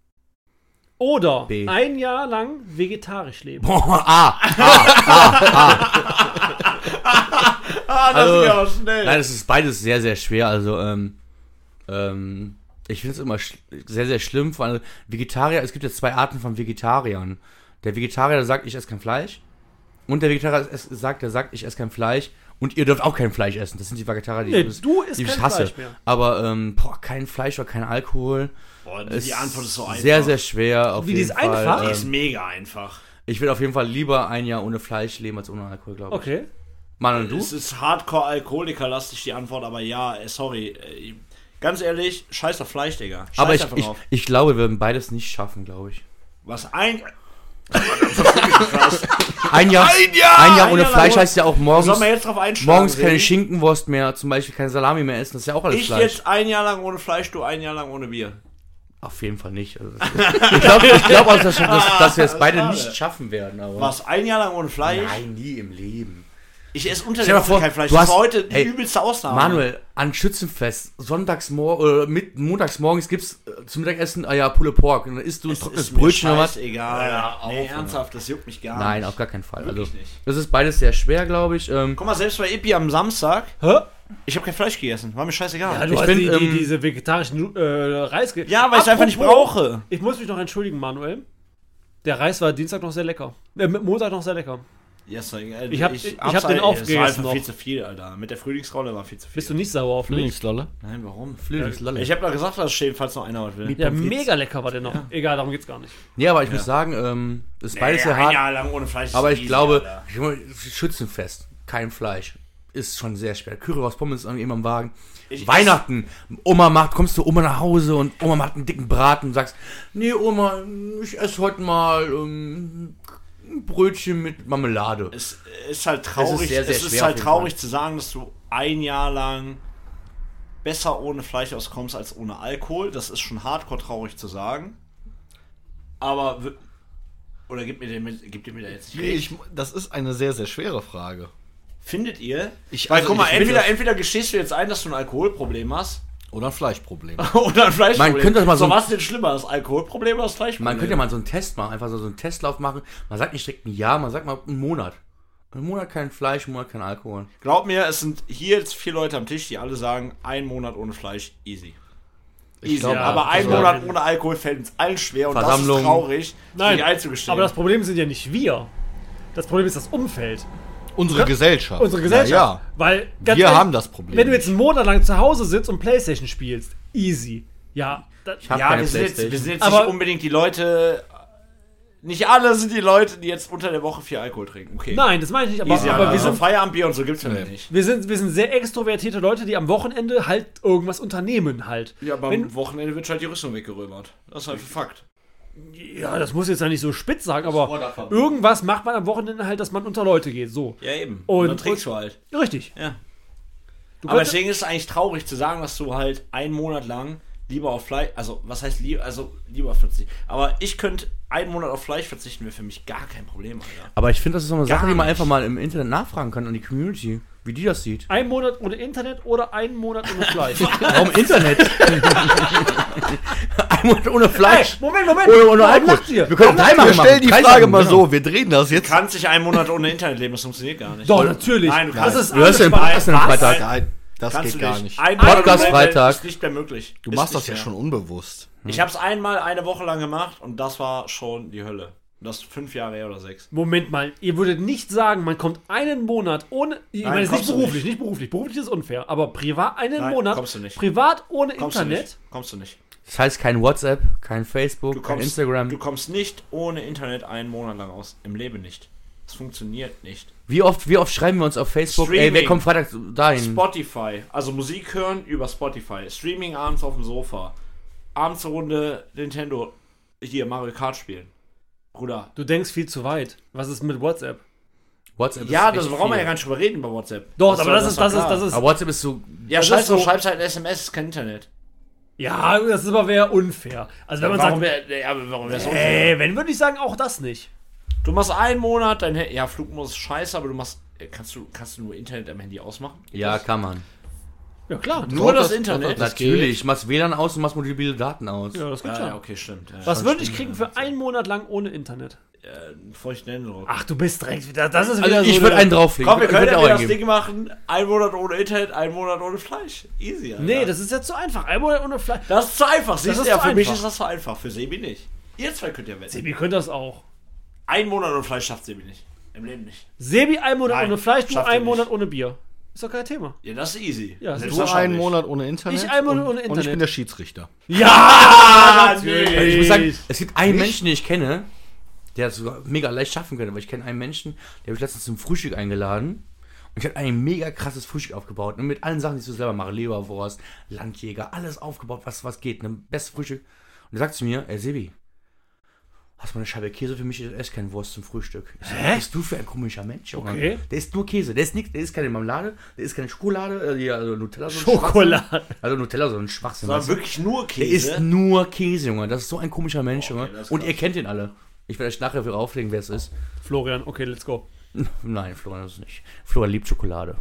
oder B. ein Jahr lang vegetarisch leben. Boah, ah, Ah, das Also, ging aber schnell. Nein, es ist beides sehr, sehr schwer. Also, ähm, ähm, ich finde es immer sch- sehr, sehr schlimm. Vor allem Vegetarier, es gibt ja zwei Arten von Vegetariern. Der Vegetarier, der sagt, ich esse kein Fleisch. Und der Vegetarier es- sagt, der sagt, ich esse kein Fleisch. Und ihr dürft auch kein Fleisch essen. Das sind die Vegetarier, die, Nee, ich- du isst die ich kein hasse. Fleisch mehr. Aber, ähm, boah, kein Fleisch oder kein Alkohol. Boah, Es die Antwort ist so einfach. Sehr, sehr schwer. Auf Wie, die jeden ist Fall. einfach? Die Ähm, ist mega einfach. ich will auf jeden Fall lieber ein Jahr ohne Fleisch leben als ohne Alkohol, glaube ich. Okay. Mann, und du? Es ist Hardcore-Alkoholiker-lastig die Antwort, aber ja, äh, sorry. Äh, ganz ehrlich, scheiß auf Fleisch, Digga. Scheiß Aber ich, einfach ich, drauf. ich glaube, wir würden beides nicht schaffen, glaube ich. Was ein. Ein Jahr, Ein Jahr! ein Jahr Ein ohne Jahr Fleisch lang- heißt ja auch morgens, Sollen wir jetzt drauf einschlagen? morgens keine René? Schinkenwurst mehr, zum Beispiel keine Salami mehr essen, das ist ja auch alles Ich Fleisch. jetzt ein Jahr lang ohne Fleisch, du ein Jahr lang ohne Bier. Auf jeden Fall nicht. Also, das ist- ich glaube ich glaub auch, dass, dass, dass wir es beide schade. nicht schaffen werden. Aber Was, ein Jahr lang ohne Fleisch? Nein, nie im Leben. Ich esse unter Stell der dir Woche vor, kein Fleisch. du Das hast- war heute die ey, übelste Ausnahme. Manuel, an Schützenfest, sonntags morgen, oder mit, montags morgens gibt's äh, zum Mittagessen, ah ja, Pulled Pork. Und dann isst du ein es trockenes ist mir Brötchen oder was. scheißegal. Ja, nee, auf, ernsthaft, das juckt mich gar Nein, nicht. auf gar keinen Fall. Also, Wirklich nicht. das ist beides sehr schwer, glaube ich. Ähm, Guck mal, selbst bei Ipi am Samstag, Hä? ich habe kein Fleisch gegessen. War mir scheißegal. Ja, du Ich hast bin, die, die, ähm, diese vegetarischen äh, Reis ge- Ja, weil ich es einfach nicht Apropos, brauche. Ich muss mich noch entschuldigen, Manuel. Der Reis war Dienstag noch sehr lecker. Äh, Montag noch sehr lecker. Ja, ist doch egal. Ich hab- ich hab's hab den halt- aufgegessen Es war einfach noch. viel zu viel, Alter. Mit der Frühlingsrolle war viel zu viel. Bist du nicht sauer auf mich? Frühlingslolle. Nein, warum? Flügelslalle. Ich habe doch gesagt, dass es steht, falls noch einer was will. Ja, mega lecker war der noch. Egal, darum geht's gar nicht. Nee, aber ich Ja. muss sagen, ähm, ist Nee, beides sehr ein hart. Jahr lang ohne Fleisch ist Aber ich easy, glaube, Alter. ich meine, Schützenfest, kein Fleisch, ist schon sehr schwer. Currywurst Pommes irgendwie immer im Wagen. Ich- Weihnachten, Oma macht, kommst du Oma nach Hause und Oma macht einen dicken Braten und sagst, nee Oma, ich esse heute mal ähm, ein Brötchen mit Marmelade. Es ist halt traurig, Es ist sehr, sehr es ist schwer halt auf jeden traurig Fall. zu sagen, dass du ein Jahr lang besser ohne Fleisch auskommst als ohne Alkohol. Das ist schon hardcore traurig zu sagen. Aber w- oder gibt mir den mit, gibt ihr mir da jetzt nicht recht? Ich, das ist eine sehr, sehr schwere Frage. Findet ihr? Ich- Weil also guck mal, ich finde entweder, das- entweder gestehst du jetzt ein, dass du ein Alkoholproblem hast, Oder ein Fleischproblem. Oder ein Fleischproblem. Man könnte das mal so- so was ist denn schlimmer, das Alkoholproblem oder das Fleischproblem? Man könnte ja mal so einen Test machen, einfach so, so einen Testlauf machen. Man sagt nicht direkt ein Jahr, man sagt mal einen Monat. Einen Monat kein Fleisch, einen Monat kein Alkohol. Glaub mir, es sind hier jetzt vier Leute am Tisch, die alle sagen, ein Monat ohne Fleisch, easy. Easy, glaub, aber ja, ein also- Monat ohne Alkohol fällt uns allen schwer und Versammlung. das ist traurig, Nein, sich einzugestehen. aber das Problem sind ja nicht wir. Das Problem ist das Umfeld. Unsere Gesellschaft. Unsere Gesellschaft. Ja, ja. Weil, ganz Wir ehrlich, haben das Problem. wenn du jetzt einen Monat lang zu Hause sitzt und Playstation spielst, easy. Ja, da, Ich hab ja, keine wir sind, jetzt, Playstation. wir sind jetzt Aber- nicht unbedingt die Leute, nicht alle sind die Leute, die jetzt unter der Woche viel Alkohol trinken. Okay. nein, das meine ich nicht. Aber, Easy, aber aber wir, so sind, Feierabendbier und so gibt's ja Nee. nicht. wir, sind, wir sind sehr extrovertierte Leute, die am Wochenende halt irgendwas unternehmen halt. Ja, aber Wenn- am Wochenende wird halt die Rüstung weggerömert. Das ist halt ein Fakt. Ja, das muss jetzt ja nicht so spitz sagen, aber Vorderverbot. irgendwas macht man am Wochenende halt, dass man unter Leute geht. So. Ja, eben. Und- Und dann trinkst du halt. Richtig. Ja. Du Aber könntest- deswegen ist es eigentlich traurig zu sagen, dass du halt einen Monat lang lieber auf Fleisch, also was heißt lieber, also lieber verzichten. Aber ich könnte einen Monat auf Fleisch verzichten, wäre für mich gar kein Problem, Alter. Aber ich finde, das ist so eine Gar Sache, die man nicht. einfach mal im Internet nachfragen kann an die Community, wie die das sieht. Ein Monat ohne Internet oder einen Monat ohne Fleisch? Warum Internet? Ein Monat ohne Fleisch. Moment, Moment. Ohne, ohne Warum Alkohol. lacht ihr? Wir können Timer Wir machen. stellen die Kreis Frage machen, mal genau. so, wir drehen das Du jetzt. kannst nicht einen Monat ohne Internet leben, das funktioniert gar nicht. Doch, natürlich. Nein, du das kannst- ist Du hörst ja den alles Podcast am Was? Freitag. Nein, das Kannst geht du gar nicht. Ein Podcast Monat ohne Internet Freitag. ist nicht mehr möglich. Du Ist machst das nicht ja mehr. schon unbewusst. Ich habe es einmal eine Woche lang gemacht und das war schon die Hölle. Und das ist fünf Jahre her oder sechs. Moment mal, ihr würdet nicht sagen, man kommt einen Monat ohne. Ich Nein, meine, es ist nicht kommst du beruflich, nicht. nicht. beruflich. Beruflich ist unfair, aber privat einen Nein, Monat. kommst du nicht. Privat ohne Kommst du Internet. nicht. Kommst du nicht. Das heißt kein WhatsApp, kein Facebook, Du kein kommst, Instagram. du kommst nicht ohne Internet einen Monat lang aus. Im Leben nicht. Das funktioniert nicht. Wie oft, wie oft schreiben wir uns auf Facebook, ey, Streaming. wer kommt Freitag dahin? Spotify, also Musik hören über Spotify. Streaming abends auf dem Sofa. Abends eine Runde Nintendo. Hier, Mario Kart spielen. Bruder. Du denkst viel zu weit. Was ist mit WhatsApp? WhatsApp Ja, ist das echt brauchen wir viel. ja gar nicht drüber reden bei WhatsApp. Doch, Das aber war- das, ist, war das, ist, klar. das ist. Aber WhatsApp ist so. Ja, das scheiß ist drauf, so- schreibst halt ein S M S, ist kein Internet. Ja, das ist aber wäre unfair. Also, wenn man warum sagt. wär, ja, aber warum wär's Ey, unfair? wenn würde ich sagen, auch das nicht. Du machst einen Monat dein Handy. Ja, Flugmodus ist scheiße, aber du machst. äh, Kannst du, kannst du nur Internet am Handy ausmachen? Ja, kann man. Ja, klar. Nur Doch, das, das- Internet? doch, das- Natürlich, machst W L A N aus und machst mobile Daten aus. Ja, das geht ja, schon. ja, okay, stimmt. Ja, Was ja, würde ich stimmt, kriegen ja. für einen Monat lang ohne Internet? Äh, feuchten Händedruck. Ach, du bist direkt wieder. Das ist wieder Also ich so würde eine- einen drauflegen. Komm, wir Ich können würd ja auch wieder das eingeben. Ding machen. Ein Monat ohne Internet, ein Monat ohne Fleisch. Easy, Alter. Nee, das ist ja zu einfach. Ein Monat ohne Fleisch. Das ist zu einfach. Siehst ist du, ja, zu für mich einfach. ist das zu einfach. Für Sebi nicht. Ihr zwei könnt ja wetten. Sebi könnte das auch. Ein Monat ohne Fleisch schafft Sebi nicht. Im Leben nicht. Sebi ein Monat Nein, ohne Fleisch, du schafft er einen nicht. Monat ohne Bier. Ist doch kein Thema. Ja, das ist easy. Ja, Selbst Du das schaff einen ich. Monat ohne Internet. Ich einen Monat und, ohne Und ich Internet. bin der Schiedsrichter. Ja, natürlich. Ich muss sagen, es gibt einen Menschen, den ich kenne, der das sogar mega leicht schaffen könnte, weil ich kenne einen Menschen, der habe ich letztens zum Frühstück eingeladen und ich habe ein mega krasses Frühstück aufgebaut, ne, mit allen Sachen, die ich so selber mache, Leberwurst, Landjäger, alles aufgebaut, was was geht, ne, bestes Frühstück. Und er sagt zu mir, ey Sebi, hast du mal eine Scheibe Käse für mich? Ich esse keine Wurst zum Frühstück. Ich so, Hä? was bist du für ein komischer Mensch, Junge? Okay. Der ist nur Käse, der ist nichts, der ist keine Marmelade, der ist keine Schokolade, äh, hier, also Nutella, so ein Schokolade. Schwachsinn. Also Nutella, so ein Schwachsinn. Sondern weißt du? wirklich nur Der Käse. ist nur Käse, Junge. Das ist so ein komischer Mensch, Oh, okay, Junge. das ist Und krass. ihr kennt ihn alle. Ich werde euch nachher wieder auflegen, wer es ist. Florian, okay, let's go. Nein, Florian ist es nicht. Florian liebt Schokolade.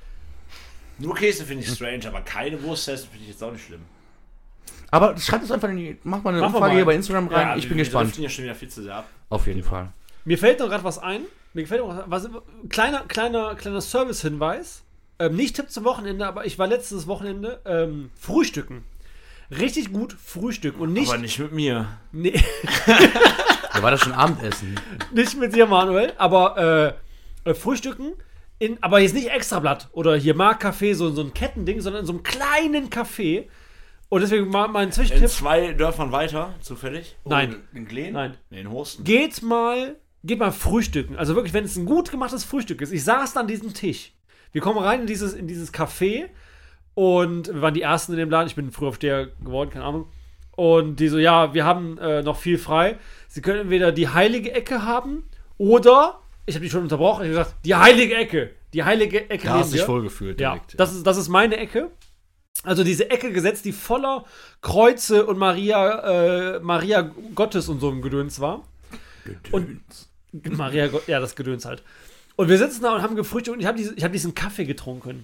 Nur Käse finde ich strange, aber keine Wurst essen finde ich jetzt auch nicht schlimm. Aber schreibt es einfach in die. Mach mal eine Machen wir Umfrage mal. hier bei Instagram rein. Ja, ich wir- bin wir gespannt. driften ja schon wieder viel zu sehr ab. Auf jeden Fall. Mir fällt noch gerade was ein. Mir gefällt noch was. was kleiner, kleiner, kleiner Service-Hinweis. Ähm, nicht Tipp zum Wochenende, aber ich war letztes Wochenende ähm, frühstücken. Richtig gut frühstücken und nicht, Aber nicht mit mir. nee, Da war das schon Abendessen. nicht mit dir, Manuel, aber äh, äh, frühstücken, in, aber jetzt nicht Extrablatt oder hier Marktcafé, so, so ein Kettending, sondern in so einem kleinen Café. Und deswegen mal mein In Zwischentipp. zwei Dörfern weiter, zufällig? Nein. In Glen? Nein. Nee, in Horsten. Geht mal, geht mal frühstücken. Also wirklich, wenn es ein gut gemachtes Frühstück ist. Ich saß da an diesem Tisch. Wir kommen rein in dieses, in dieses Café und wir waren die Ersten in dem Laden. Ich bin Frühaufsteher geworden, keine Ahnung. Und die so, ja, wir haben äh, noch viel frei. Sie können entweder die heilige Ecke haben oder, ich habe die schon unterbrochen, ich habe gesagt, die heilige Ecke. Die heilige Ecke Da neben hast du dich dir. wohlgefühlt Ja, direkt. das ist, das ist meine Ecke. Also diese Ecke gesetzt, die voller Kreuze und Maria, äh, Maria Gottes und so ein Gedöns war. Und Maria Gott, ja, das Gedöns halt. Und wir sitzen da und haben gefrühstückt und ich habe diese, ich hab diesen Kaffee getrunken.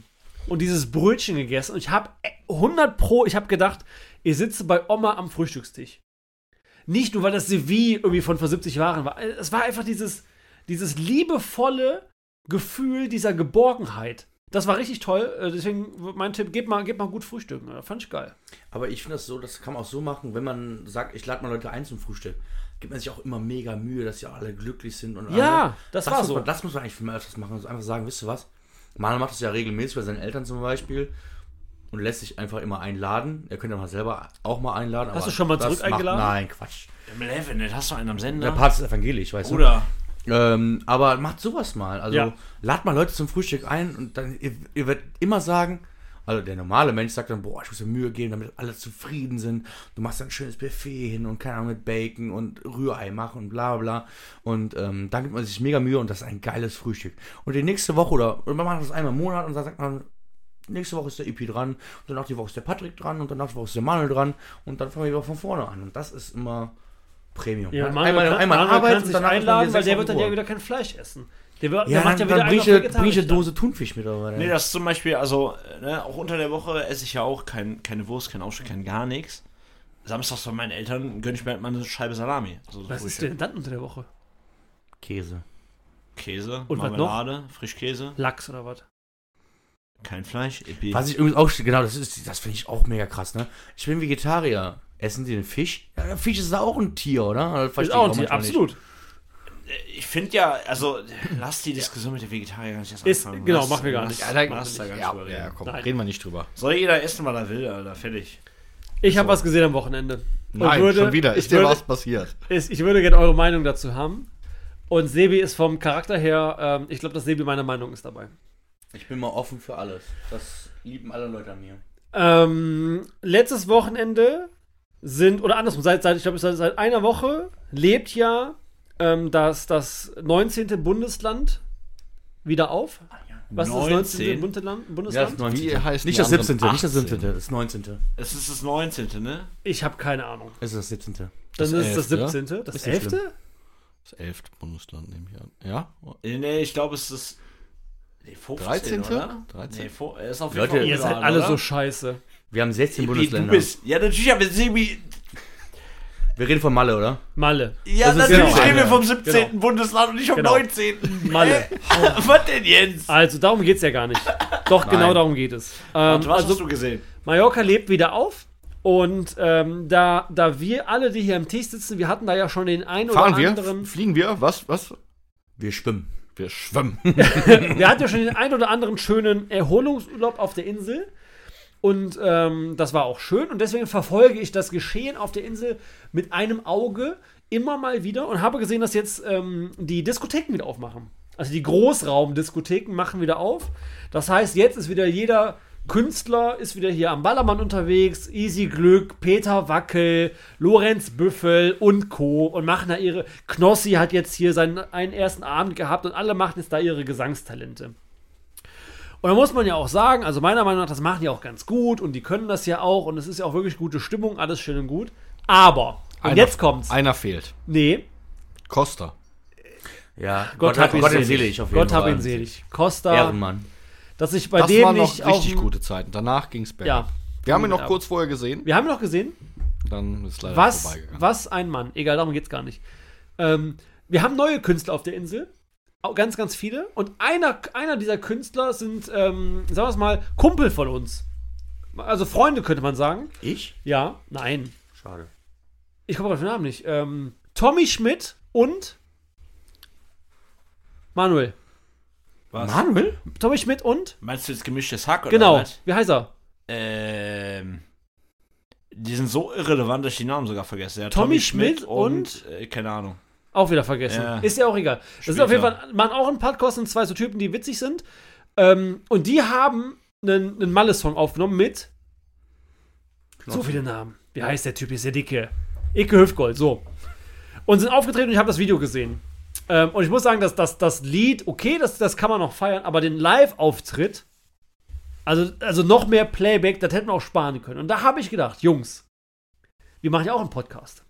und dieses Brötchen gegessen und ich habe hundert Pro, ich habe gedacht, ich sitze bei Oma am Frühstückstisch. Nicht nur, weil das Ceviche irgendwie von vor siebzig Jahren war. Es war einfach dieses, dieses liebevolle Gefühl dieser Geborgenheit. Das war richtig toll. Deswegen mein Tipp, gebt mal, gebt mal gut frühstücken. Das fand ich geil. Aber ich finde das so, das kann man auch so machen, wenn man sagt, ich lade mal Leute ein zum Frühstück, gibt man sich auch immer mega Mühe, dass sie alle glücklich sind. Und Ja, alle. das, das war muss so. Man, das muss man eigentlich viel mehr öfters machen. Also einfach sagen, wisst ihr was? Manuel macht das ja regelmäßig bei seinen Eltern zum Beispiel und lässt sich einfach immer einladen. Er könnte mal selber auch mal einladen. Hast aber du schon mal das zurück eingeladen? Macht, nein, Quatsch. Im Eleven, nicht? Hast du einen am Sender? Der Papst ist evangelisch, weißt du? Oder? Ähm, aber macht sowas mal. Also Ja. lad mal Leute zum Frühstück ein und dann, ihr, ihr werdet immer sagen, also der normale Mensch sagt dann, boah, ich muss mir Mühe geben, damit alle zufrieden sind. Du machst dann ein schönes Buffet hin und keine Ahnung mit Bacon und Rührei machen und bla bla. Und ähm, dann gibt man sich mega Mühe und das ist ein geiles Frühstück. Und die nächste Woche oder, oder man macht das einmal im Monat und dann sagt man, nächste Woche ist der E P dran und danach die Woche ist der Patrick dran und danach die Woche ist der Manuel dran und dann fangen wir wieder von vorne an. Und das ist immer Premium. Ja, Man- man einmal kann, einmal man Arbeit kann und sich danach einladen, weil der wird dann dann ja wieder kein Fleisch essen. Der, wird, ja, der macht ja dann, wieder dann bring einen ich, auf bring ich vegetarisch eine Dose Thunfisch mit. Oder? Nee, das ist zum Beispiel, also, ne, auch unter der Woche esse ich ja auch kein, keine Wurst, kein Aufschnitt, kein gar nichts. Samstags bei meinen Eltern gönne ich mir halt mal eine Scheibe Salami. Also so Was ist Frühstück. denn dann unter der Woche? Käse. Käse, Und was Marmelade, Frischkäse, Lachs oder was? kein Fleisch, Epi. Was ich übrigens auch, genau, das ist, das finde ich auch mega krass, ne? Ich bin Vegetarier. Essen die den Fisch? Ja, der Fisch ist auch ein Tier, oder? Das Ist verstehe auch ich ein Tier, manchmal absolut. Ich finde ja, also, lass die Diskussion mit den Vegetariern gar nicht erst Ist- anfangen. genau, Lass- machen wir gar lass- nicht. Ja, da- lass da gar nicht ja, drüber reden. ja, komm, Nein. reden wir nicht drüber. Soll jeder essen, was er will, Alter, fertig. Ich habe was gesehen am Wochenende. Und Nein, würde- schon wieder. Ich Ist dir würde, was passiert? ist, ich würde gerne eure Meinung dazu haben. Und Sebi ist vom Charakter her, ähm, ich glaube, dass Sebi meine Meinung ist dabei. Ich bin mal offen für alles. Das lieben alle Leute an mir. Ähm, letztes Wochenende sind, oder andersrum, seit, seit ich glaube, seit, seit einer Woche lebt ja ähm, das, das neunzehnte Bundesland wieder auf. Was ist das neunzehnte Bundesland? Bundesland? Ja, das neunzehnte. Wie heißt Nicht die das anderen siebzehnte, nicht das achtzehn? siebzehnte, das neunzehnte. Es ist das neunzehnte, ne? Ich habe keine Ahnung. Es ist das siebzehnte. Dann Das ist es das elfte? siebzehnte. Das Ist nicht elfte? Das elfte Bundesland nehme ich an. Ja? Äh, Nee, ich glaube, es ist. Nee, fünfzehn, dreizehnte? oder? dreizehnte? Nee, fu- er ist auf Leute, jeden Ihr Fall seid überall, alle oder? so scheiße. Wir haben sechzehn Wie, du Bundesländer. bist. Ja, natürlich, aber Sebi. Wir reden von Malle, oder? Malle. Ja, Das ist natürlich genau. reden wir vom Genau. siebzehnten Bundesland und nicht vom Genau. neunzehnten. Malle. Was denn jetzt? Also, darum geht es ja gar nicht. Doch, genau Nein. darum geht es. Ähm, Und was also, hast du gesehen? Mallorca lebt wieder auf. Und ähm, da, da wir alle, die hier am Tisch sitzen, wir hatten da ja schon den einen Fahren oder wir? anderen. Fliegen wir? Was? Was? Wir schwimmen. Wir schwimmen. Wir hatten ja schon den einen oder anderen schönen Erholungsurlaub auf der Insel. Und ähm, das war auch schön. Und deswegen verfolge ich das Geschehen auf der Insel mit einem Auge immer mal wieder und habe gesehen, dass jetzt ähm, die Diskotheken wieder aufmachen. Also die Großraumdiskotheken machen wieder auf. Das heißt, jetzt ist wieder jeder Künstler ist wieder hier am Ballermann unterwegs. Easy Glück, Peter Wackel, Lorenz Büffel und Co. Und machen da ihre. Knossi hat jetzt hier seinen einen ersten Abend gehabt und alle machen jetzt da ihre Gesangstalente. Und da muss man ja auch sagen, also meiner Meinung nach, das machen die auch ganz gut und die können das ja auch und es ist ja auch wirklich gute Stimmung, alles schön und gut. Aber, und Einer- jetzt kommt's. Einer fehlt. Nee, Costa. Ja, Gott, hab ihn Gott ihn selig. selig, auf jeden Gott hab Fall. ihn selig. Costa, Ehrenmann. dass ich bei Das dem waren noch nicht auf richtig dem- gute Zeiten. Danach ging es bergab. Ja. Wir haben ihn noch Ja. kurz vorher gesehen. Wir haben ihn noch gesehen. Dann ist leider Was, vorbeigegangen. was ein Mann. Egal, darum geht's gar nicht. Ähm, wir haben neue Künstler auf der Insel. Auch ganz, ganz viele. Und einer, einer dieser Künstler sind, ähm, sagen wir es mal, Kumpel von uns. Also Freunde, könnte man sagen. Ich? Ja, nein. Schade. Ich komme auf den Namen nicht. Ähm, Tommy Schmidt und Manuel. Was? Manuel? Tommy Schmidt und? Meinst du jetzt gemischtes Hack oder Genau. was? Wie heißt er? Ähm. Die sind so irrelevant, dass ich die Namen sogar vergesse. Ja, Tommy Schmidt und, äh, keine Ahnung. Auch wieder vergessen. Ja. Ist ja auch egal. Das Später. ist auf jeden Fall, machen auch ein Podcast und zwei so Typen, die witzig sind. Ähm, und die haben einen, einen Malle-Song aufgenommen mit so viele Namen. Wie heißt der Typ? Ist der Dicke. Icke Hüftgold, so. Und sind aufgetreten und ich habe das Video gesehen. Ähm, und ich muss sagen, dass das, das Lied, okay, das, das kann man noch feiern, aber den Live-Auftritt, also, also noch mehr Playback, das hätten wir auch sparen können. Und da habe ich gedacht, Jungs, wir machen ja auch einen Podcast.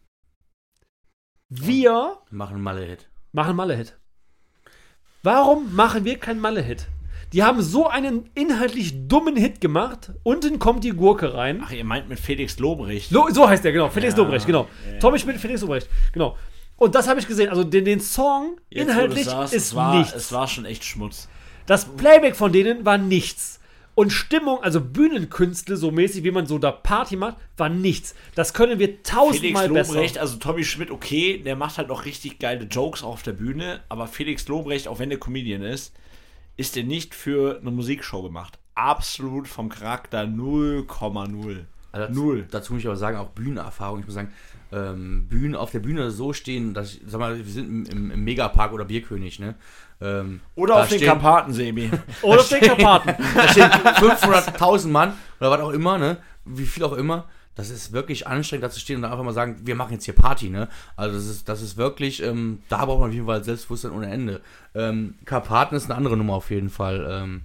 Wir Wir machen einen Malle-Hit. machen Malle-Hit. Warum machen wir keinen Malle-Hit? Die haben so einen inhaltlich dummen Hit gemacht. Unten kommt die Gurke rein. Ach, ihr meint mit Felix Lobrecht. Lo, so heißt der, genau. Felix Ja, Lobrecht, genau. ja. Tommy Schmidt, Felix Lobrecht, genau. Und das habe ich gesehen. Also den, den Song Jetzt, wo inhaltlich du sagst, ist es war, nichts. Es war schon echt Schmutz. Das Playback von denen war nichts. Und Stimmung, also Bühnenkünste, so mäßig, wie man so da Party macht, war nichts. Das können wir Felix tausendmal besser. Lobrecht, also Tommy Schmidt, okay, der macht halt auch richtig geile Jokes auf der Bühne, aber Felix Lobrecht, auch wenn der Comedian ist, ist der nicht für eine Musikshow gemacht. Absolut vom Charakter null Komma null. Also Null. Dazu muss ich aber sagen, auch Bühnenerfahrung. Ich muss sagen, ähm, Bühnen auf der Bühne so stehen, dass ich, sag mal, wir sind im, im, im Megapark oder Bierkönig, ne? Ähm, Oder da auf den stehen- Karpaten, Sebi. Oder auf den Karpaten. Da stehen fünfhunderttausend Mann oder was auch immer, ne? Wie viel auch immer. Das ist wirklich anstrengend, da zu stehen und dann einfach mal sagen, wir machen jetzt hier Party, ne? Also das ist, das ist wirklich, ähm, da braucht man auf jeden Fall Selbstbewusstsein ohne Ende. Ähm, Karpaten ist eine andere Nummer auf jeden Fall. Ähm,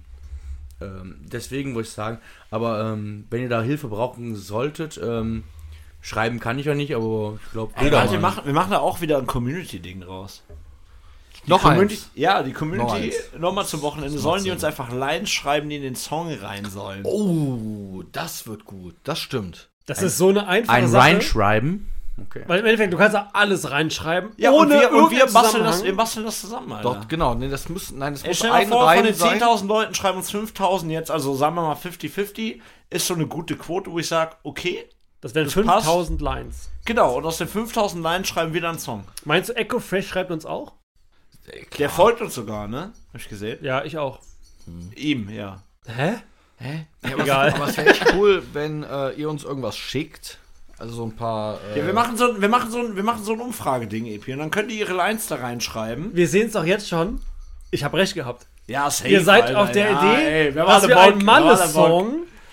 ähm, deswegen würde ich sagen, aber ähm, wenn ihr da Hilfe brauchen solltet, ähm, schreiben kann ich ja nicht, aber ich glaube, Ey, warte, wir, machen, wir machen da auch wieder ein Community-Ding draus. Noch Community, eins. Ja, die Noch Community, eins. nochmal zum Wochenende, Das sollen macht die uns Sinn. einfach Lines schreiben, die in den Song rein sollen. Oh, das wird gut. Das stimmt. Das ist so eine einfache ein Sache. reinschreiben. Okay. Weil im Endeffekt, du kannst da alles reinschreiben. Ja, ohne und wir, und wir, irgendeinen basteln das, Zusammenhang. wir basteln das zusammen, Alter. Doch, genau. Nee, das muss, nein, das Ey, muss stell dir ein mal vor, von Reim den sein. zehntausend Leuten schreiben uns fünftausend jetzt, also sagen wir mal fünfzig fünfzig, ist so eine gute Quote, wo ich sage, okay, Das wären Das fünftausend Lines. genau, und aus den fünftausend Lines schreiben wir dann einen Song. Meinst du, Echo Fresh schreibt uns auch? Der folgt uns sogar, ne? Hab ich gesehen. Ja, ich auch. Ihm, ja. Hä? Hä? Ja, aber Egal. aber es wäre echt cool, wenn äh, ihr uns irgendwas schickt. Also so ein paar. Äh, Ja, wir machen so, ein- wir machen so, ein- wir machen so ein Umfrageding, E P, und dann könnt ihr ihre Lines da reinschreiben. Wir sehen es doch jetzt schon. Ich habe recht gehabt. Ja, safe, Ihr seid Alter. auf der Ja, Idee, ey, wer dass war wir der Bock? einen Wer war der Bock? Malle-Song.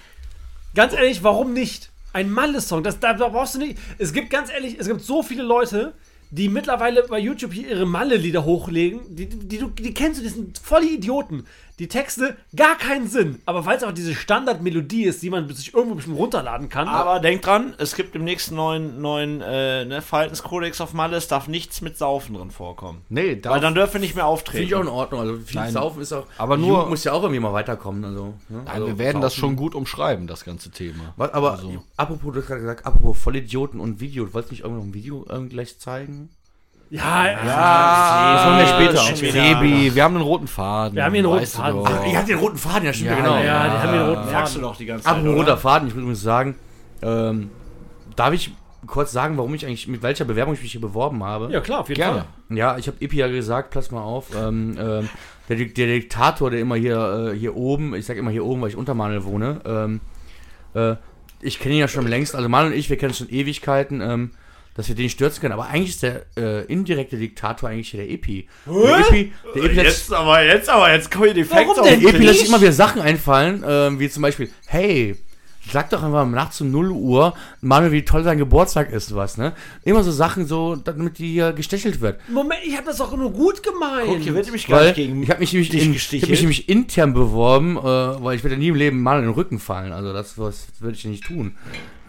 Ganz ehrlich, warum nicht? Ein Malle-Song. Das, da brauchst du nicht. Es gibt ganz ehrlich, es gibt so viele Leute, die mittlerweile bei YouTube hier ihre Malle-Lieder hochlegen. Die, die, die, du- die kennst du, die sind volle Idioten. Die Texte, gar keinen Sinn. Aber weil es auch diese Standardmelodie ist, die man sich irgendwo bestimmt runterladen kann. Aber denkt dran, es gibt im nächsten neuen, neuen äh, ne, Verhaltenskodex auf Malle, es darf nichts mit Saufen drin vorkommen. Nee, da. Weil dann dürfen wir nicht mehr auftreten. Finde ich auch in Ordnung. Also viel Nein. Saufen ist auch. Aber die nur- Jugend muss ja auch irgendwie mal weiterkommen. Also, ne? Nein, also wir werden das Saufen. schon gut umschreiben, das ganze Thema. Was, aber Also. apropos, du hast gerade gesagt, apropos Vollidioten und Video, du wolltest nicht irgendwo noch ein Video irgendwie gleich zeigen? ja, ja. Das machen wir später. schon wieder. Sebi, wir haben einen roten Faden. Wir haben hier einen roten weißt du Faden. doch. Ach, ihr habt den roten Faden, ja, stimmt ja, Ja, genau. Ja, ja, die haben hier den roten Merkst du Faden. doch die ganze Zeit, Apropos oder? roter Faden, ich muss übrigens sagen, ähm, darf ich kurz sagen, warum ich eigentlich, mit welcher Bewerbung ich mich hier beworben habe? Ja, klar, auf jeden Gerne. Fall. Ja, ich habe Epi ja gesagt, pass mal auf, ähm, ähm, der, Dik- der Diktator, der immer hier, äh, hier oben, ich sag immer hier oben, weil ich unter Manuel wohne, ähm, äh, ich kenne ihn ja schon längst, also Manuel und ich, wir kennen schon Ewigkeiten, ähm, dass wir den stürzen können, aber eigentlich ist der äh, indirekte Diktator eigentlich hier der Epi. Der Epi, der Epi lässt, Jetzt aber, jetzt aber, jetzt kommen hier die Facts Warum auf denn? den Epi lässt Tisch. immer wieder Sachen einfallen, ähm, wie zum Beispiel, hey, sag doch einfach nachts um null Uhr, Manuel, wie toll sein Geburtstag ist, was, ne? Immer so Sachen so, damit die hier gestechelt wird. Moment, ich habe das doch nur gut gemeint. Guck, hier wird mich gar Weil nicht gegen ich habe mich, nämlich dich in- ich gestichelt. hab mich nämlich intern beworben, äh, weil ich werde nie im Leben mal in den Rücken fallen. Also das, das würde ich nicht tun.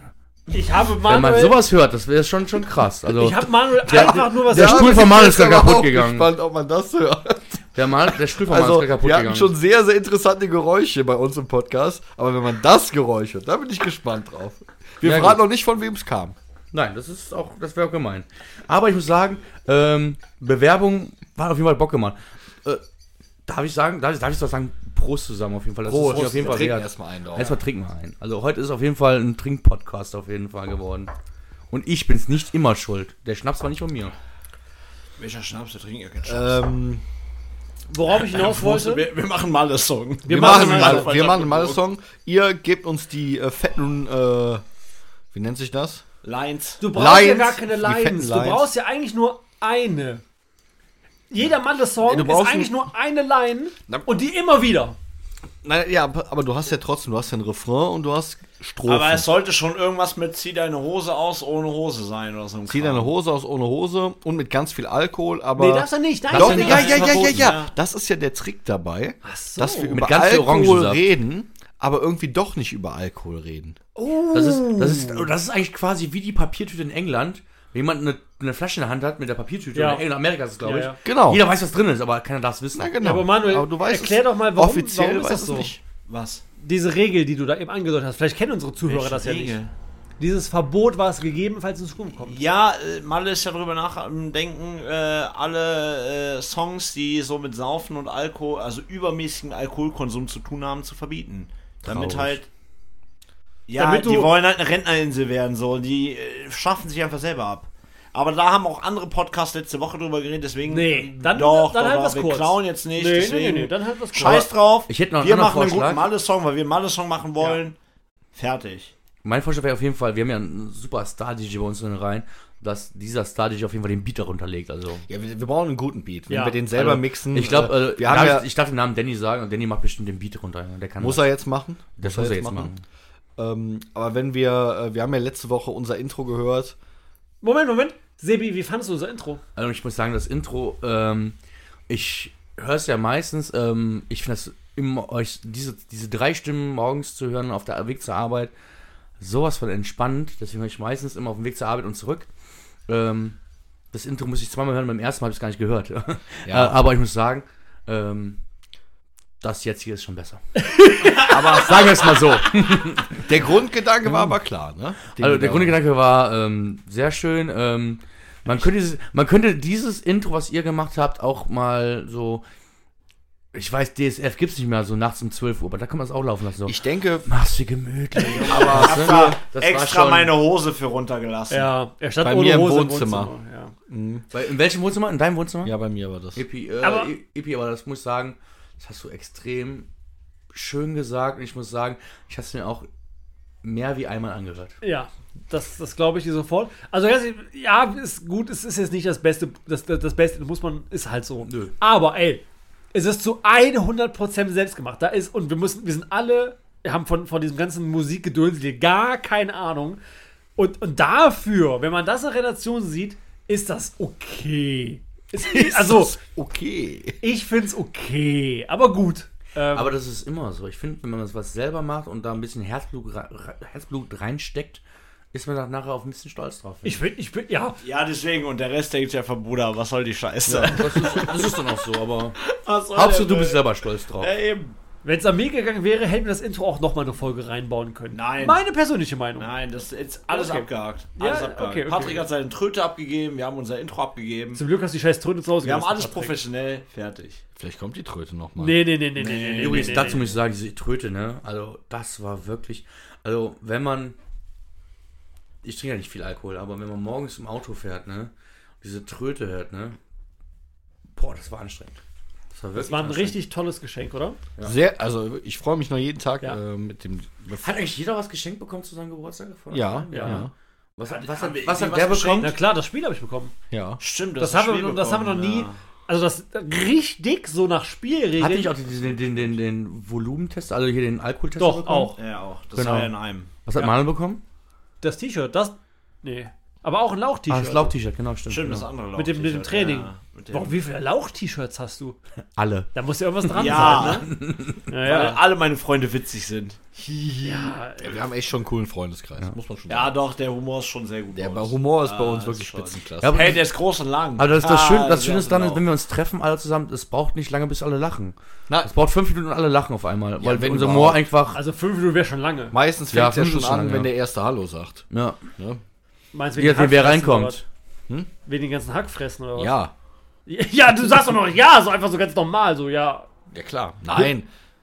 Ich habe Wenn man Manuel, sowas hört, das wäre schon, schon krass. Also ich habe Manuel einfach nur was der gesagt. Stuhl von Manuel ist gerade aber kaputt auch gegangen. gespannt, ob man das hört. Der, Mal, der Stuhl von Manuel Also, ist gerade kaputt wir hatten gegangen. schon sehr, sehr interessante Geräusche bei uns im Podcast. Aber wenn man das Geräusch hört, da bin ich gespannt drauf. Wir Ja, fragen gut. noch nicht, von wem es kam. Nein, das ist auch, das wäre auch gemein. Aber ich muss sagen, ähm, Bewerbung war auf jeden Fall Bock gemacht. Äh, darf ich sagen, darf ich, darf ich doch sagen, Prost zusammen auf jeden Fall. Das ist mir auf jeden Fall trinken wert. erstmal einen drauf. Erstmal trinken wir ein. Also heute ist auf jeden Fall ein Trinkpodcast auf jeden Fall geworden. Und ich bin's nicht immer schuld. Der Schnaps war nicht von mir. Welcher Schnaps, der trinkt ja keinen Schnaps. Ähm, Worauf ich hinaus wollte. Wir, wir machen mal das Song. wir, machen machen mal- mal, wir machen mal einen Song. Ihr gebt uns die äh, fetten, äh, wie nennt sich das? Lines. Du brauchst ja Lines, gar keine die fetten Lines. Du Lines. brauchst ja eigentlich nur eine. Jeder Malle-Song Du ist brauchst eigentlich ein- nur eine Line Na- und die immer wieder. Nein, ja, aber aber du hast ja trotzdem, du hast ja ein Refrain und du hast Strophen. Aber es sollte schon irgendwas mit zieh deine Hose aus ohne Hose sein oder so. ein Zieh Kram. deine Hose aus ohne Hose und mit ganz viel Alkohol, aber... Nee, darfst du nicht. Nein, Doch, das ja, ist ja, nicht. ja, ja, ja, verboten, ja. ja. Das ist ja der Trick dabei, Ach so. dass wir Mit über ganz viel Alkohol Orangensaft. reden, aber irgendwie doch nicht über Alkohol reden. Das ist, das ist, das ist eigentlich quasi wie die Papiertüte in England, wenn jemand eine, eine Flasche in der Hand hat mit der Papiertüte, Ja. oder in Amerika ist es, glaube Ja, ich. ja. Genau. Jeder weiß, was drin ist, aber keiner darf es wissen. Na, genau. Ja, aber Manuel, du weißt erklär es. doch mal, warum, Offiziell warum ist weiß das es so? nicht. Was? Diese Regel, die du da eben angedeutet hast, vielleicht kennen unsere Zuhörer das ja nicht. Dieses Verbot war es gegeben, falls es in Zukunft kommt. Ja, äh, Malle ist ja drüber nachdenken, äh, alle äh, Songs, die so mit Saufen und Alkohol, also übermäßigen Alkoholkonsum zu tun haben, zu verbieten. Damit Traurig. halt. Ja, Damit du- die wollen halt eine Rentnerinsel werden, so. Die äh, schaffen sich einfach selber ab. Aber da haben auch andere Podcasts letzte Woche drüber geredet, deswegen. Nee, dann- doch, dann doch, halt doch, was wir kurz. klauen jetzt nicht, Nee, deswegen. nee, nee, dann halt was kurz. Scheiß drauf. Ich hätte noch einen wir anderen machen einen Vorschlag. guten Malle-Song, weil wir einen Malle-Song machen wollen. Fertig. Mein Vorschlag wäre auf jeden Fall, wir haben ja einen super Star-D J bei uns in den Reihen, dass dieser Star-D J auf jeden Fall den Beat darunter legt. Also, Ja, wir, wir brauchen einen guten Beat. Wenn Ja. wir den selber also, mixen. ich glaube, äh, äh, wir haben darf ja, ich, ich darf den Namen Danny sagen und Danny macht bestimmt den Beat runter. Der kann muss das. er jetzt machen. Das muss er jetzt machen. Ähm, aber wenn wir, äh, wir haben ja letzte Woche unser Intro gehört. Moment, Moment. Sebi, wie fandest du unser Intro? Also ich muss sagen, das Intro, ähm, ich höre es ja meistens, ähm, ich finde das immer, euch diese, diese drei Stimmen morgens zu hören auf der Weg zur Arbeit, sowas von entspannt, deswegen höre ich meistens immer auf dem Weg zur Arbeit und zurück. Ähm, das Intro muss ich zweimal hören, beim ersten Mal habe ich es gar nicht gehört. Ja. Äh, aber ich muss sagen, ähm, das jetzt hier ist schon besser. Aber Sagen wir es mal so. der Grundgedanke war aber klar, ne? Den Also wir der da- Grundgedanke war ähm, sehr schön. Ähm, man, könnte dieses, man könnte dieses Intro, was ihr gemacht habt, auch mal so, ich weiß, D S F gibt es nicht mehr, so nachts um zwölf Uhr, aber da kann man es auch laufen lassen. So. Ich denke, Mach's dir gemütlich. aber Ich hab da das war extra schon- meine Hose für runtergelassen. Ja, er stand Bei ohne mir im Hose Wohnzimmer. Ja. Bei, in welchem Wohnzimmer? In deinem Wohnzimmer? ja, bei mir war das. Epi, äh, Aber- Epi, aber das muss ich sagen, das hast du extrem schön gesagt und ich muss sagen, ich habe es mir auch mehr wie einmal angehört. Ja, das, das glaube ich dir sofort. Also ja, ist gut, es ist jetzt nicht das Beste, das, das, das Beste, muss man, ist halt so. Nö. Aber ey, es ist zu hundert Prozent selbst gemacht. Da ist, und wir müssen, wir sind alle, wir haben von, von diesem ganzen Musikgedöns hier gar keine Ahnung. Und, und dafür, wenn man das in Relation sieht, ist das okay. Ist, also, Okay. ich finde es okay, aber gut. Ähm, Aber das ist immer so. Ich finde, wenn man das was selber macht und da ein bisschen Herzblut, re- Herzblut reinsteckt, ist man da nachher auch ein bisschen stolz drauf. ich finde, ich bin, ja, Ja, deswegen. Und der Rest denkt ja von Bruder, was soll die Scheiße? Das ist, das ist dann auch so, aber Was soll Hauptsache der du bist Müll? selber stolz drauf. Ja, eben. wenn es an mir gegangen wäre, hätten wir das Intro auch nochmal eine Folge reinbauen können. Nein. Meine persönliche Meinung. Nein, das ist jetzt alles Okay. abgehakt. Ja, Alles abgehakt. okay, okay. Patrick hat seine Tröte abgegeben, wir haben unser Intro abgegeben. Zum Glück hast du die scheiß Tröte zu Hause Wir haben gelassen, alles Patrick. professionell fertig. Vielleicht kommt die Tröte nochmal. Nee, nee, nee, nee, nee, nee, nee. Übrigens, nee, dazu nee. muss ich sagen, diese Tröte, ne? Also, das war wirklich. Also, wenn man. Ich trinke ja nicht viel Alkohol, aber wenn man morgens im Auto fährt, ne? Diese Tröte hört, ne? Boah, das war anstrengend. Das war wirklich Das war ein anstrengend. richtig tolles Geschenk, oder? Sehr, also ich freue mich noch jeden Tag Ja. äh, mit dem. Hat eigentlich jeder was geschenkt bekommen zu seinem Geburtstag? Von Ja, einem? ja, ja. Was, hat- was, Haben hat, wir was irgendwie hat der was bekommen? Na klar, das Spiel habe ich bekommen. ja. Stimmt, Das, das, haben, Spiel wir, das haben wir noch nie. bekommen, Also, das richtig so nach Spielregeln. Hatte ich auch den, den, den, den Volumentest, also hier den Alkoholtest Doch, bekommen? auch. Ja, ja auch. Das Genau. war ja in einem. Was hat Ja. Manuel bekommen? Das T-Shirt, das. Nee. Aber auch ein Ah, Lauch-T-Shirt. das Lauch-T-Shirt, genau, stimmt. Stimmt, genau. das andere Mit dem- mit dem Lauch-T-Shirt, Training. Ja, mit dem. Boah, wie viele Lauch-T-Shirts hast du? Alle. Da muss ja irgendwas dran Ja. sein, ne? Weil Ja, ja. alle meine Freunde witzig sind. ja. Ja, wir haben echt schon einen coolen Freundeskreis, muss man schon Ja, sagen. doch, der Humor ist schon sehr gut. Der bei uns. Humor ist bei Ah, uns ist wirklich schon- Spitzenklasse. Ja, aber- Hey, der ist groß und lang. Aber das, das, Ah, Schön, das sehr Schöne ist dann, genau. wenn wir uns treffen, alle zusammen, es braucht nicht lange, bis alle lachen. Na, Es braucht fünf Minuten und alle lachen auf einmal. weil wenn unser überhaupt. Humor einfach. Also, fünf Minuten wäre schon lange. meistens Ja, fängt es ja, fünf schon ist schon an, lang, wenn ja. der erste Hallo sagt. Ja. Ne? Meinst du, Je nachdem, wer Hack fressen oder reinkommt. was? Wegen den ganzen Hackfressen oder was? Ja, Ja, du sagst doch noch ja, so einfach so ganz normal, so ja. ja klar. Nein,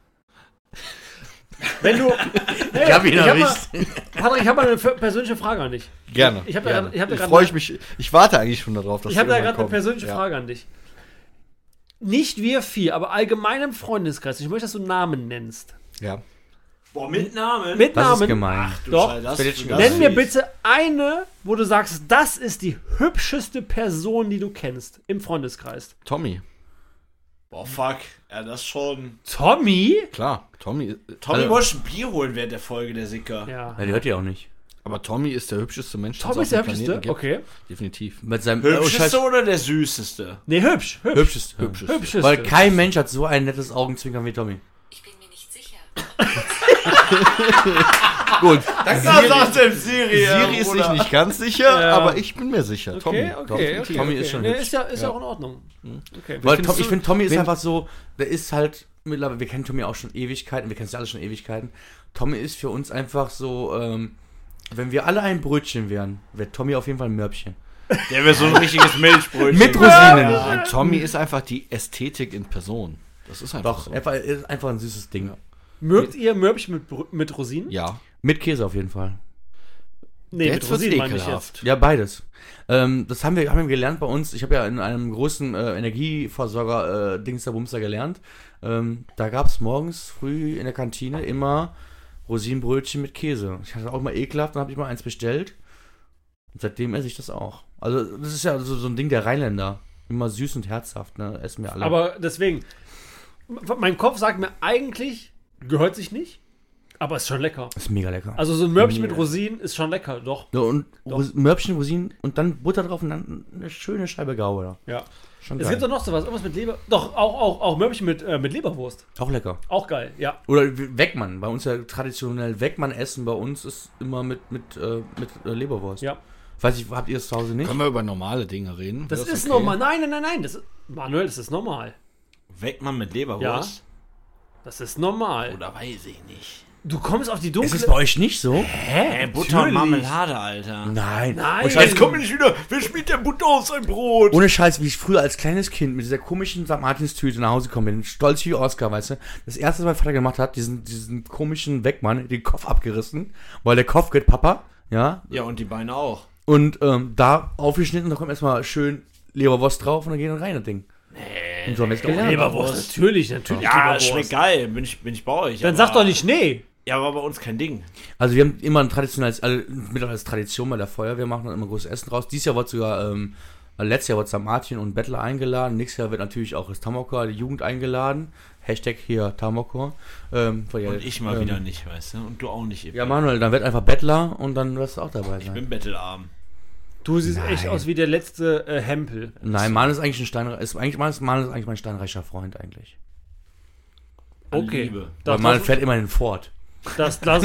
Wenn du. Hey, Ich hab ihn hab mal, erwischt. Patrick, ich habe mal eine f- persönliche Frage an dich. gerne. Ich hab da gerne. grad- ich hab da grad freue eine- ich mich. Ich warte eigentlich schon darauf, dass Ich habe da irgendwann gerade eine kommt. persönliche Ja. Frage an dich. Nicht wir vier, aber allgemein im Freundeskreis. Ich möchte, dass du Namen nennst. Ja. Boah, mit Namen? Mit Das ist Namen. gemein. Du Doch. Scheiße, das, wird jetzt schon das Nenn ist mir fies. bitte eine, wo du sagst, das ist die hübscheste Person, die du kennst im Freundeskreis. Tommy. Boah, fuck. Ja, das schon. Tommy? Klar, Tommy. Tommy Also- wollte ein Bier holen während der Folge, der Sicker. Ja. Ja, die hört ihr auch nicht. Aber Tommy ist der hübscheste Mensch, den Tommy es ist der auf dem hübscheste? Planeten gibt. Okay. Definitiv. Mit seinem Hübscheste oh, oder der süßeste? Nee, hübsch. Hübsch. Hübschest. Hübscheste. Hübscheste. Weil kein Mensch hat so ein nettes Augenzwinkern wie Tommy. Ich bin mir nicht sicher. Gut, Das Siri, sagt dem Siri. Siri ist sich nicht ganz sicher, Ja. aber ich bin mir sicher. Tommy. Okay, Doch, okay, okay. Tommy okay. ist schon Nee, hübsch. ist ja, ist ja auch in Ordnung. Okay. Weil findest Tom, ich du- finde, Tommy ist wen- einfach so, der ist halt, mittlerweile, wir kennen Tommy auch schon Ewigkeiten, wir kennen sie alle schon Ewigkeiten. Tommy ist für uns einfach so, ähm, wenn wir alle ein Brötchen wären, wäre Tommy auf jeden Fall ein Mörbchen. Der wäre so ein richtiges Milchbrötchen. Mit Rosinen. Ja, Tommy ist einfach die Ästhetik in Person. Das ist einfach Doch, so. einfach, ist einfach ein süßes Ding. Mögt ihr Mörbchen mit, Br- mit Rosinen? Ja. Mit Käse auf jeden Fall. Nee, mit Jetzt wird's Rosinen meine ich ekelhaft. jetzt. Ja, beides. Ähm, das haben wir, haben wir gelernt bei uns. Ich habe ja in einem großen äh, Energieversorger äh, Dingster Bumster gelernt. Ähm, da gab es morgens früh in der Kantine immer Rosinenbrötchen mit Käse. Ich hatte auch mal ekelhaft, dann habe ich mal eins bestellt. Und seitdem esse ich das auch. Also das ist ja so, so ein Ding der Rheinländer. Immer süß und herzhaft, ne? Essen wir alle. Aber deswegen, m- mein Kopf sagt mir eigentlich, gehört sich nicht, aber ist schon lecker. ist mega lecker. Also so ein Mörbchen Mega. mit Rosinen ist schon lecker, doch. so, und Doch. Ros- Mörbchen, Rosinen und dann Butter drauf und dann eine schöne Scheibe Gaube. Ja. Schon Es geil. gibt doch noch sowas, irgendwas mit Leber. Doch, auch, auch, auch Mörbchen mit, äh, mit Leberwurst. Auch lecker. Auch geil, ja. Oder Weckmann. Bei uns ja traditionell Weckmann-Essen bei uns ist immer mit, mit, äh, mit äh, Leberwurst. Ja. Weiß ich, habt ihr es zu Hause nicht? Können wir über normale Dinge reden? Das, ist okay. normal. Nein, nein, nein, nein. Das ist, Manuel, das ist normal. Weckmann mit Leberwurst? Das ist normal. Oder weiß ich nicht. Du kommst auf die Ist dunkle... es bei euch nicht so? Hä, Butter und Natürlich. Marmelade, Alter. Nein. Nein. Und Scheiß, komm, nicht wieder. Wer schmiert der Butter auf sein Brot? ohne Scheiß, wie ich früher als kleines Kind mit dieser komischen Sankt Martins-Tüte nach Hause gekommen bin, stolz wie Oscar, weißt du, das erste, was mein Vater gemacht hat, diesen, diesen komischen Weckmann, den Kopf abgerissen, weil der Kopf geht Papa, ja, Ja, und die Beine auch. und ähm, da aufgeschnitten, da kommt erstmal schön Leberwurst drauf und dann geht dann rein, das Ding. Nee. Und so haben wir es gelernt. Leberwurst, natürlich, natürlich. Ja, Leberwurst. schmeckt geil. Bin ich, bin ich bei euch. Dann aber- sag doch nicht nee. Ja, aber bei uns kein Ding. Also wir haben immer ein traditionelles, also mittlerweile als Tradition bei der Feuerwehr, machen dann immer großes Essen draus. Dieses Jahr wird sogar, ähm, letztes Jahr wird Sankt Martin und Bettler eingeladen. Nächstes Jahr wird natürlich auch das Tamokor, die Jugend eingeladen. Hashtag hier Tamokor. Ähm, weil ja, Und ich mal ähm, wieder nicht, weißt du? Und du auch nicht. Ja, Manuel, dann wird einfach Bettler und dann wirst du auch dabei Ich sein. bin bettelarm. Du siehst echt aus wie der letzte äh, Hempel. Nein, Manuel ist eigentlich ein Steinreicher, ist eigentlich, Manuel ist eigentlich mein steinreicher Freund eigentlich. An Okay. Liebe. Weil Das, Manuel das, fährt immer in den Ford. das, das,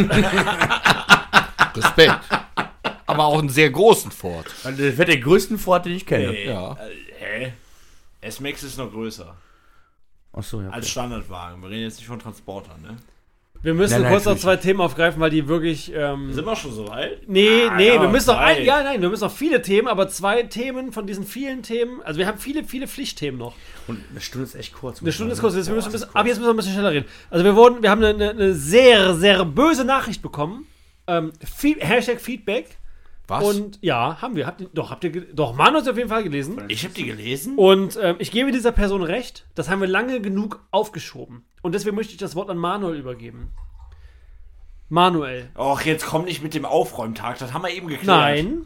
Respekt. Aber auch einen sehr großen Ford. Also der fährt den größten Ford, den ich kenne. Nee. Ja. Äh, hä? S-Max ist noch größer. Achso, ja. Okay. Als Standardwagen. Wir reden jetzt nicht von Transportern, ne? wir müssen Nein, nein, kurz noch natürlich zwei Themen aufgreifen, weil die wirklich. Ähm, Sind wir schon so weit? nee, Ah, nee, ja, wir müssen noch ein, zwei. ja, nein, wir müssen noch viele Themen, aber zwei Themen von diesen vielen Themen. Also wir haben viele, viele Pflichtthemen noch. Und eine Stunde ist echt kurz. Eine Stunde ist kurz, jetzt, wir müssen ein bisschen, ab jetzt müssen wir ein bisschen schneller reden. Also wir wurden, wir haben eine, eine, eine sehr, sehr böse Nachricht bekommen. Ähm, Feed, Hashtag Feedback. Was? Und ja, haben wir. Habt ihr, doch, habt ihr, ge- doch, Manu hat es auf jeden Fall gelesen. Ich habe die gelesen. Und ähm, ich gebe dieser Person recht, das haben wir lange genug aufgeschoben. Und deswegen möchte ich das Wort an Manuel übergeben. Manuel. Och, jetzt komm nicht mit dem Aufräumtag. Das haben wir eben geklärt. Nein.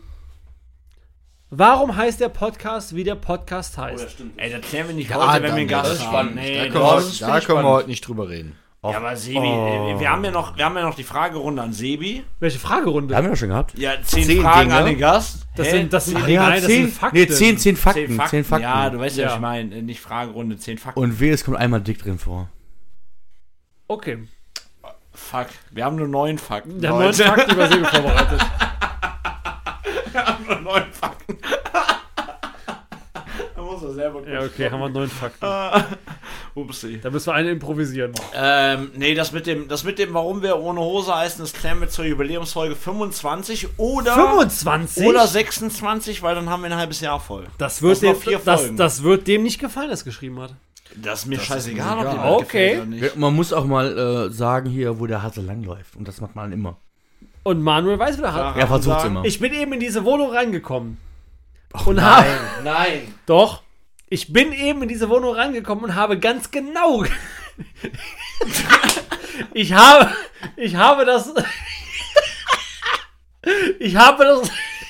Warum heißt der Podcast, wie der Podcast heißt? stimmt. Ey, das klären wir nicht Ja, heute, wenn wir einen Daniel, Gast das ist haben. spannend. Nee, Da das können, wir, ist- da können wir heute nicht drüber reden. Ja, aber Sebi, Oh. äh, wir, haben ja noch, wir haben ja noch die Fragerunde an Sebi. Welche Fragerunde? Haben wir doch schon gehabt? Ja, zehn, Zehn Fragen Dinge. an den Gast. Das Hä? sind, das sind, Zehn- nein, ja, das zehn, sind Fakten. nee, zehn, zehn Fakten. zehn Fakten. Zehn Fakten. Ja, du weißt ja, Ja. was ich meine. Nicht Fragerunde, zehn Fakten. Und weh, es kommt einmal dick drin vor. Okay. Fuck, wir haben nur neun Fakten. Wir haben neun Leute. Fakten über Sebi vorbereitet. Wir haben nur neun Fakten. Da muss er selber kurz Ja, okay, haben wir neun Fakten. Upsi. Da müssen wir eine improvisieren. Ähm, nee, das mit dem, das mit dem, warum wir ohne Hose heißen, das klären wir zur Jubiläumsfolge fünfundzwanzig oder, fünfundzwanzig? oder sechsundzwanzig, weil dann haben wir ein halbes Jahr voll. Das wird, Das sind dem, noch vier das, Folgen. das wird dem nicht gefallen, das geschrieben hat. Das ist mir scheißegal, mir ob egal. dir das Okay. gefällt oder nicht. Ja, man muss auch mal äh, sagen hier, wo der Hase langläuft. Und das macht man immer. Und Manuel weiß, wie der hat. Er versucht's sagen- immer. Ich bin eben in diese Wohnung reingekommen. und habe. Nein. Doch. Ich bin eben in diese Wohnung reingekommen und habe ganz genau. ich habe. Ich habe das. ich habe das.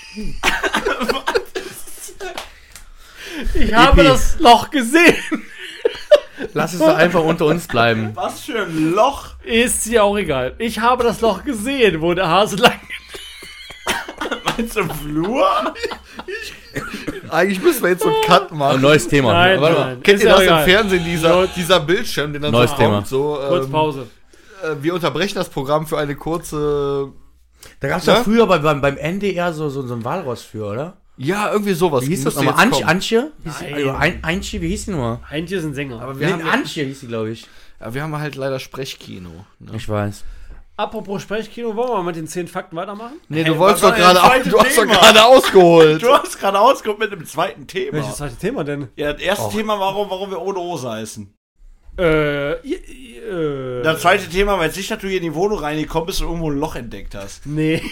ich habe Ipi. das Loch gesehen. Lass es doch einfach unter uns bleiben. Was für ein Loch. Ist ja auch egal. Ich habe das Loch gesehen, wo der Hase lang. Meinst du im Flur? Eigentlich müssen wir jetzt so einen Cut Ein machen. neues Thema. Nein, Warte mal. nein. Kennt Ist ihr ja das egal. im Fernsehen, dieser, Gut. dieser Bildschirm, den dann Neues so Thema. kommt? So, Kurz ähm, Pause. äh, wir unterbrechen das Programm für eine kurze... Da gab es Ne? ja früher bei, beim, beim N D R so, so, so ein Walross für, oder? Ja, irgendwie sowas. Wie hieß das müsste nochmal? jetzt Antje? kommen. Antje? Hieß die- Nein. also Ein, Antje, wie hieß die nochmal? Heintje ist ein Sänger. Aber wir, Nee, haben, Antje hieß die, glaube ich. ja, wir haben halt leider Sprechkino. Ne? Ich weiß. Apropos Sprechkino, wollen wir mal mit den zehn Fakten weitermachen? Nee, Hey, du wolltest was doch war gerade denn das au- zweite du hast doch Thema? gerade ausgeholt. Du hast gerade ausgeguckt mit dem zweiten Thema. Welches zweite Thema denn? Ja, das erste Thema, warum, warum wir ohne Hose heißen. Äh, i- i- äh, Das zweite Thema war jetzt nicht, dass du hier in die Wohnung reingekommen bist und irgendwo ein Loch entdeckt hast. Nee.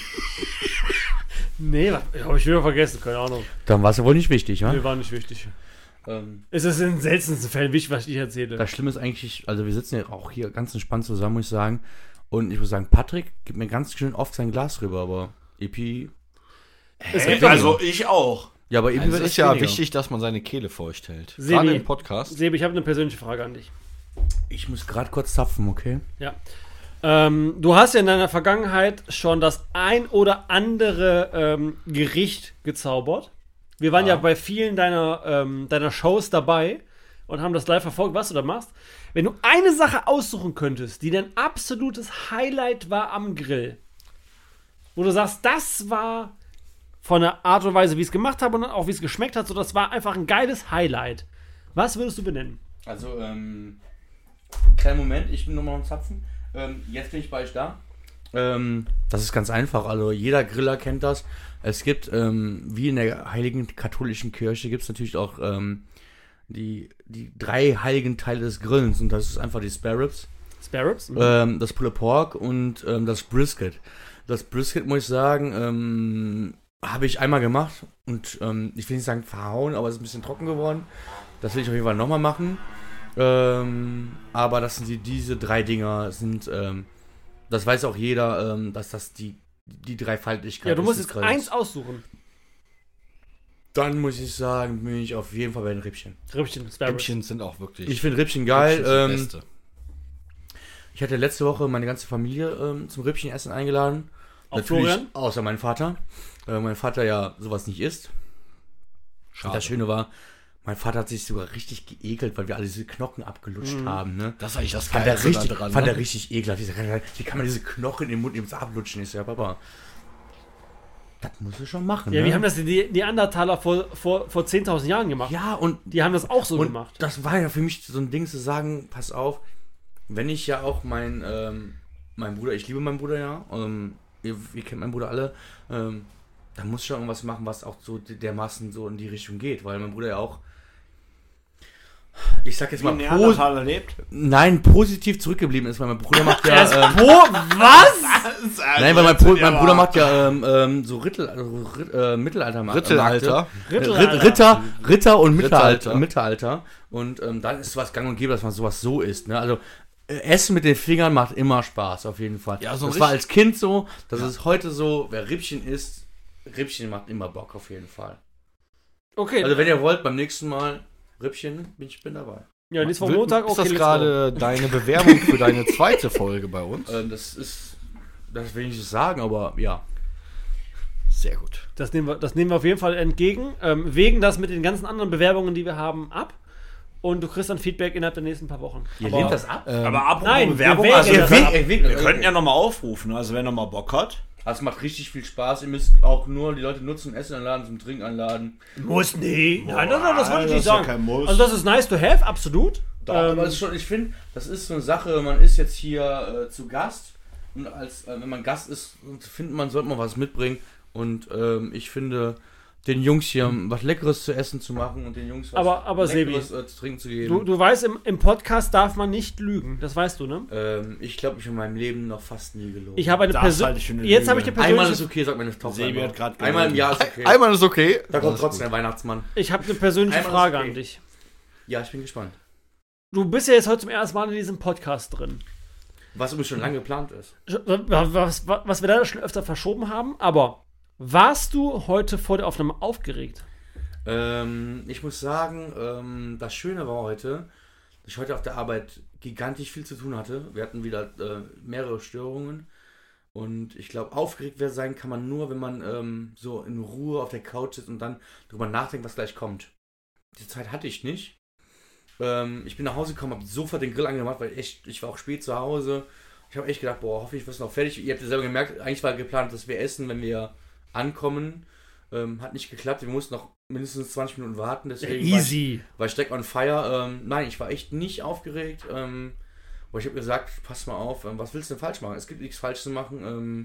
nee, was- hab ich wieder vergessen, keine Ahnung. Dann war es ja wohl nicht wichtig, Nee, ja? war nicht wichtig. Ähm, Es ist in den seltensten Fällen wichtig, was ich erzähle. das Schlimme ist eigentlich, also wir sitzen ja auch hier ganz entspannt zusammen, muss ich sagen. Und ich muss sagen, Patrick gibt mir ganz schön oft sein Glas rüber, aber Epi... Es Hey, gibt doch- also ich auch. Ja, aber Epi Also es wird ist echt ja weniger. wichtig, dass man seine Kehle feucht hält. Sebi. Gerade im Podcast. Sebi, ich habe eine persönliche Frage an dich. Ich muss gerade kurz zapfen, okay? Ja. Ähm, du hast ja in deiner Vergangenheit schon das ein oder andere ähm, Gericht gezaubert. Wir waren ja, bei vielen deiner, ähm, deiner Shows dabei und haben das live verfolgt, was du da machst. Wenn du eine Sache aussuchen könntest, die dein absolutes Highlight war am Grill, wo du sagst, das war von der Art und Weise, wie ich es gemacht habe und auch wie es geschmeckt hat, so das war einfach ein geiles Highlight. Was würdest du benennen? Also, ähm, kleinen Moment, ich bin nochmal am Zapfen. Ähm, jetzt bin ich bei euch da. Ähm, das ist ganz einfach, also jeder Griller kennt das. Es gibt, ähm, wie in der heiligen katholischen Kirche, gibt es natürlich auch ähm, die, die drei heiligen Teile des Grillens und das ist einfach die Spare Ribs, Spare Ribs? Mhm. ähm, das Pulled Pork und ähm, das Brisket. Das Brisket, muss ich sagen, ähm, habe ich einmal gemacht und ähm, ich will nicht sagen verhauen, aber es ist ein bisschen trocken geworden. Das will ich auf jeden Fall nochmal machen. Ähm, aber das sind die, diese drei Dinger sind, ähm, das weiß auch jeder, ähm, dass das die, die Dreifaltigkeit Ja, du ist musst des jetzt Grills. eins aussuchen. Dann muss ich sagen, bin ich auf jeden Fall bei den Rippchen. Rippchen, Spare Ribs. Rippchen sind auch wirklich. Ich finde Rippchen geil. Rippchen sind Ähm, das Beste. ich hatte letzte Woche meine ganze Familie ähm, zum Rippchenessen eingeladen. Auch Florian? Außer mein Vater. Äh, mein Vater ja sowas nicht isst. Und das Schöne war, mein Vater hat sich sogar richtig geekelt, weil wir alle diese Knochen abgelutscht haben. Ne? Das ist eigentlich das Fand er Geilste richtig, daran, fand ne? er richtig ekelhaft. Ich sag, wie kann man diese Knochen in den Mund nehmen, ablutschen? Ich so, ja, Papa, das musst du schon machen. Ja, ne? wie haben das die Neandertaler vor, vor, vor zehntausend Jahren gemacht? Ja, und, Die haben das auch so und gemacht. das war ja für mich so ein Ding zu sagen, pass auf, wenn ich ja auch mein, ähm, mein Bruder, ich liebe meinen Bruder ja, ähm, ihr, ihr kennt meinen Bruder alle, ähm, dann muss ich schon irgendwas machen, was auch so dermaßen so in die Richtung geht, weil mein Bruder ja auch, ich sag jetzt Wie mal, ein pos Neandertaler lebt. nein, positiv zurückgeblieben ist, weil mein Bruder macht ja, ähm, was? nein, weil mein, Bru mein Bruder macht ja ähm, ähm, so Rittel, also Ritt, äh, Mittelalter. Rittelalter. Ritter, Ritter, Ritter und Mittelalter. Rittelalter. Mittelalter. Und ähm, dann ist was gang und gäbe, dass man sowas so isst. Ne? Also äh, Essen mit den Fingern macht immer Spaß, auf jeden Fall. Ja, so das richtig- war als Kind so, das ist heute so, wer Rippchen isst, Rippchen macht immer Bock, auf jeden Fall. Okay, Also wenn ihr wollt, beim nächsten Mal Rippchen, bin ich bin dabei. ja, nächste Woche Montag, okay, Ist das let's gerade deine Bewerbung für deine zweite Folge bei uns? Ähm, das ist, das will ich nicht sagen, aber ja. Sehr gut. go. Das nehmen, wir, das nehmen wir auf jeden Fall entgegen. Ähm, wägen das mit den ganzen anderen Bewerbungen, die wir haben, ab. Und du kriegst dann Feedback innerhalb der nächsten paar Wochen. Ihr Aber- lehnt das ab? Ähm, Aber apropos Nein, Bewerbung, wir also wägen wir, das können, Ihr winkt- wir könnten ja nochmal aufrufen, also wer nochmal Bock hat. Also es macht richtig viel Spaß. Ihr müsst auch nur die Leute nur zum Essen einladen, zum Trinken einladen. Muss nee. Nein, nein, nein, das wollte ich das nicht ist ja sagen. kein Muss. Also das ist nice to have, absolut. Doch, Ähm, aber es ist schon, ich finde, das ist so eine Sache, man ist jetzt hier äh, zu Gast und als äh, wenn man Gast ist, findet man, sollte man was mitbringen und ähm, ich finde, den Jungs hier was Leckeres zu essen zu machen und den Jungs was Aber- aber Leckeres Sebi, äh, zu trinken zu du, geben. du weißt, im, im Podcast darf man nicht lügen. Das weißt du, ne? Ähm, ich glaube, ich in meinem Leben noch fast nie gelogen. Ich habe eine Das Person. halte ich für eine Jetzt Lüge. habe ich eine Einmal ist persönliche. okay, sagt meine Tochter. Sebi immer. hat grad Einmal im gelogen. Jahr ist okay. Einmal ist okay. da kommt Das ist trotzdem gut. der Weihnachtsmann. Ich habe eine persönliche Einmal ist Frage okay. an dich. Ja, ich bin gespannt. Du bist ja jetzt heute zum ersten Mal in diesem Podcast drin. Was übrigens schon lange geplant ist. Was, was, was wir leider schon öfter verschoben haben, aber warst du heute vor der Aufnahme aufgeregt? Ähm, ich muss sagen, ähm, das Schöne war heute, dass ich heute auf der Arbeit gigantisch viel zu tun hatte. Wir hatten wieder äh, mehrere Störungen. Und ich glaube, aufgeregt wer sein kann man nur, wenn man ähm, so in Ruhe auf der Couch sitzt und dann drüber nachdenkt, was gleich kommt. Die Zeit hatte ich nicht. Ähm, ich bin nach Hause gekommen, habe sofort den Grill angemacht, weil echt, ich war auch spät zu Hause. Ich habe echt gedacht, boah, hoffentlich wirst du noch fertig. Ihr habt ja selber gemerkt, eigentlich war geplant, dass wir essen, wenn wir ankommen. Ähm, hat nicht geklappt. Wir mussten noch mindestens zwanzig Minuten warten. Deswegen Easy. War ich, war ich direkt on fire. Ähm, nein, ich war echt nicht aufgeregt. Ähm, aber ich habe gesagt, pass mal auf, ähm, was willst du denn falsch machen? Es gibt nichts falsch zu machen. Ähm,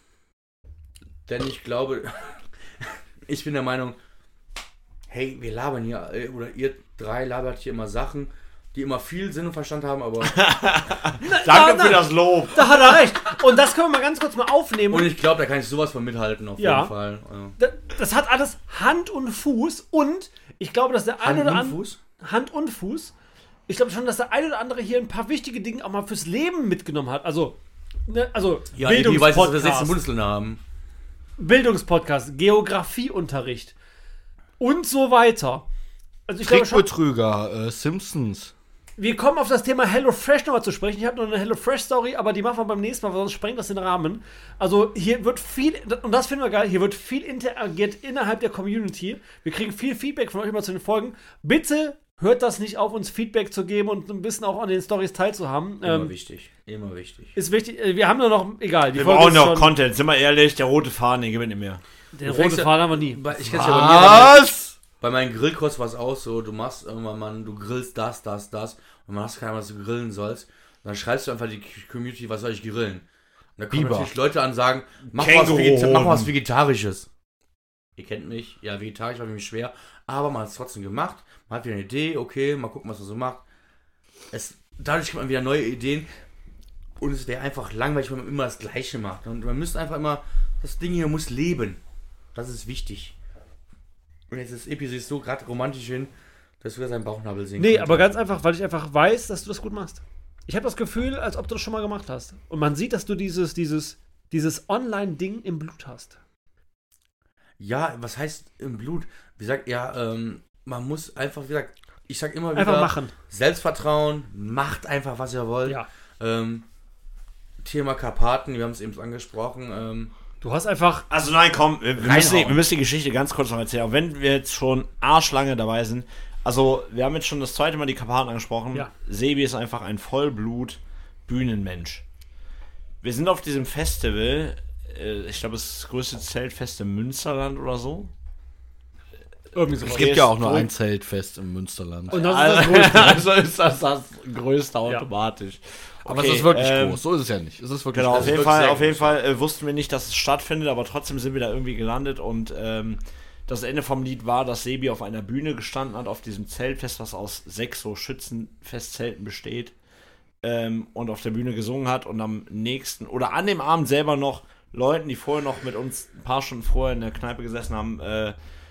denn ich glaube, ich bin der Meinung, hey, wir labern hier, äh, oder ihr drei labert hier immer Sachen, die immer viel Sinn und Verstand haben, aber... Danke für das Lob. Da hat er recht. Und das können wir mal ganz kurz mal aufnehmen. Und ich glaube, da kann ich sowas von mithalten, auf Ja. jeden Fall. Ja. Da- Das hat alles Hand und Fuß. Und ich glaube, dass der eine Hand oder und andere... Fuß? Hand und Fuß. Ich glaube schon, dass der eine oder andere hier ein paar wichtige Dinge auch mal fürs Leben mitgenommen hat. Also, ne, also Ja, wie weiß, dass wir Bildungspodcast, sechzehn Bundesländer haben. Bildungspodcast, Geografieunterricht und so weiter. Also ich glaube schon, Trickbetrüger, äh, Simpsons. wir kommen auf das Thema HelloFresh nochmal zu sprechen. Ich habe noch eine HelloFresh-Story, aber die machen wir beim nächsten Mal, weil sonst sprengt das den Rahmen. Also hier wird viel, und das finden wir geil, hier wird viel interagiert innerhalb der Community. Wir kriegen viel Feedback von euch immer zu den Folgen. Bitte hört das nicht auf, uns Feedback zu geben und ein bisschen auch an den Stories teilzuhaben. Immer Ähm, wichtig. Immer wichtig. ist wichtig. äh, Wir haben nur noch, egal, die Wir Folge brauchen ist noch schon, Content, sind wir ehrlich, der rote Faden, den gewinnt nicht mehr. den Du roten fängst ja- Faden haben wir nie. Bei- Ich kenn's ja bei mir. Bei, Was? bei meinen Grillkurs war es auch so, du machst irgendwann mal, du grillst das, das, das und man hast keine Ahnung, was du grillen sollst. Und dann schreibst du einfach die Community, was soll ich grillen? Und da kommen Biber. natürlich Leute an und sagen, mach was, Känguruhoden. Vegeta- mach was Vegetarisches. Ihr kennt mich, ja, vegetarisch war für mich schwer, aber man hat es trotzdem gemacht. Man hat wieder eine Idee, okay, mal gucken, was man so macht. Es, dadurch kriegt man wieder neue Ideen und es wäre einfach langweilig, wenn man immer das Gleiche macht. Und man müsste einfach immer, das Ding hier muss leben. Das ist wichtig. Und jetzt ist Epi sich so gerade romantisch hin, dass wir seinen Bauchnabel sehen Nee, könnte. aber ganz einfach, weil ich einfach weiß, dass du das gut machst. Ich habe das Gefühl, als ob du das schon mal gemacht hast. Und man sieht, dass du dieses, dieses, dieses Online-Ding im Blut hast. Ja, was heißt im Blut? Wie gesagt, ja, ähm, man muss einfach, wie gesagt, ich sag immer wieder, Einfach machen. Selbstvertrauen, macht einfach, was ihr wollt. Ja. Ähm, Thema Karpaten, wir haben es eben angesprochen. Ähm, Du hast einfach. Also nein, komm, wir, wir, müssen, die- Reinhauen. wir müssen die Geschichte ganz kurz noch erzählen. Auch wenn wir jetzt schon arschlange dabei sind. Also, wir haben jetzt schon das zweite Mal die Karpaten angesprochen. Ja. Sebi ist einfach ein Vollblut-Bühnenmensch. Wir sind auf diesem Festival, äh, ich glaube, es ist das größte Zeltfest im Münsterland oder so. Irgendwie Es sowas. gibt ja auch nur Drum- ein Zeltfest im Münsterland. Und das ist das Größte. Also ist das das größte automatisch. aber Okay, es ist wirklich ähm, groß, so ist es ja nicht. Es ist wirklich Genau, groß. auf jeden wirklich Fall, sehr auf jeden groß. Fall äh, wussten wir nicht, dass es stattfindet, aber trotzdem sind wir da irgendwie gelandet und ähm, das Ende vom Lied war, dass Sebi auf einer Bühne gestanden hat, auf diesem Zeltfest, was aus sechs so Schützenfestzelten besteht, ähm, und auf der Bühne gesungen hat und am nächsten, oder an dem Abend selber noch Leuten, die vorher noch mit uns ein paar Stunden vorher in der Kneipe gesessen haben, äh,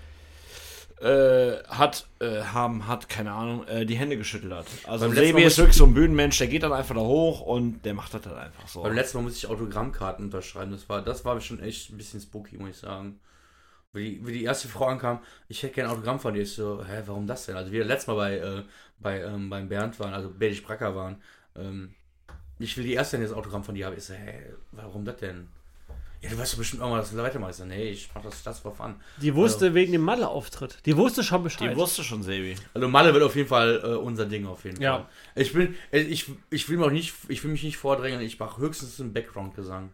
äh, hat, äh, haben, hat, keine Ahnung, äh, die Hände geschüttelt hat. Also Beim letzten Sebi Mal ist muss- wirklich so ein Bühnenmensch, der geht dann einfach da hoch und der macht das dann einfach so. beim letzten Mal musste ich Autogrammkarten unterschreiben. Das war, das war schon echt ein bisschen spooky, muss ich sagen. Wie die, wie die erste Frau ankam, ich hätte gerne ein Autogramm von dir. Ich so, hä, warum das denn? Also wir letztes Mal bei, äh, bei ähm, beim Bernd waren, also Berdisch Bracker waren. Ähm, ich will die erste das Autogramm von dir haben. Ich so, hä, warum das denn? Ja, du weißt doch bestimmt auch mal, dass du weitermachst. Ich so, nee, ich mach das, das for fun. Die wusste wegen dem Malle-Auftritt. Die wusste schon Bescheid. Die wusste schon, Sebi. Also Malle wird auf jeden Fall äh, unser Ding auf jeden Ja. Fall. Ich bin, äh, ich, ich will mich auch nicht, ich will mich nicht vordrängen. Ich mache höchstens einen Background-Gesang.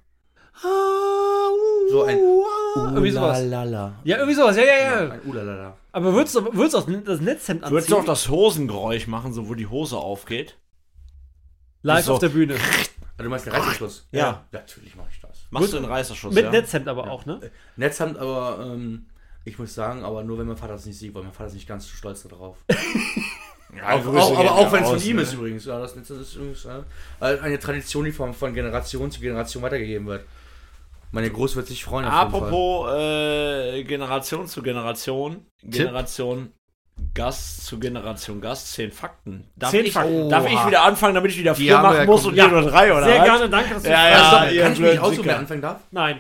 So ein Irgendwie sowas. Ulalala. Ja, irgendwie sowas. Ja, ja, ja. Ein Ulalala. Aber würdest du, würdest du auch das Netzhemd anziehen? Würdest du auch das Hosengeräusch machen, so wo die Hose aufgeht? Live so- auf der Bühne. Also du meinst den Reißverschluss? Ja. Natürlich mache ich das. Machst du einen Reißverschluss, Mit ja? Netzhemd aber auch, ne? Netzhemd, aber ähm, ich muss sagen, aber nur wenn mein Vater es nicht sieht, weil mein Vater ist nicht ganz so stolz darauf. Ja, Auch, Grüße auch, gehen aber auch wenn es raus, von ihm ne? ist übrigens. Ja, das Netz ist übrigens äh, eine Tradition, die von, von Generation zu Generation weitergegeben wird. Meine Groß wird sich freuen. auf jeden Fall. Apropos äh, Generation zu Generation, Generation Gast zu Generation Gast, zehn Fakten. Darf, Zehn ich, Fakten. darf ich wieder anfangen, damit ich wieder Die vier haben wir machen ja muss und ihr nur drei, oder Sehr was? gerne, danke, dass du Ja, das ja. fragst. Also, ihr kann ich mich blöden aussuchen, Sicker. wer anfangen darf? Nein.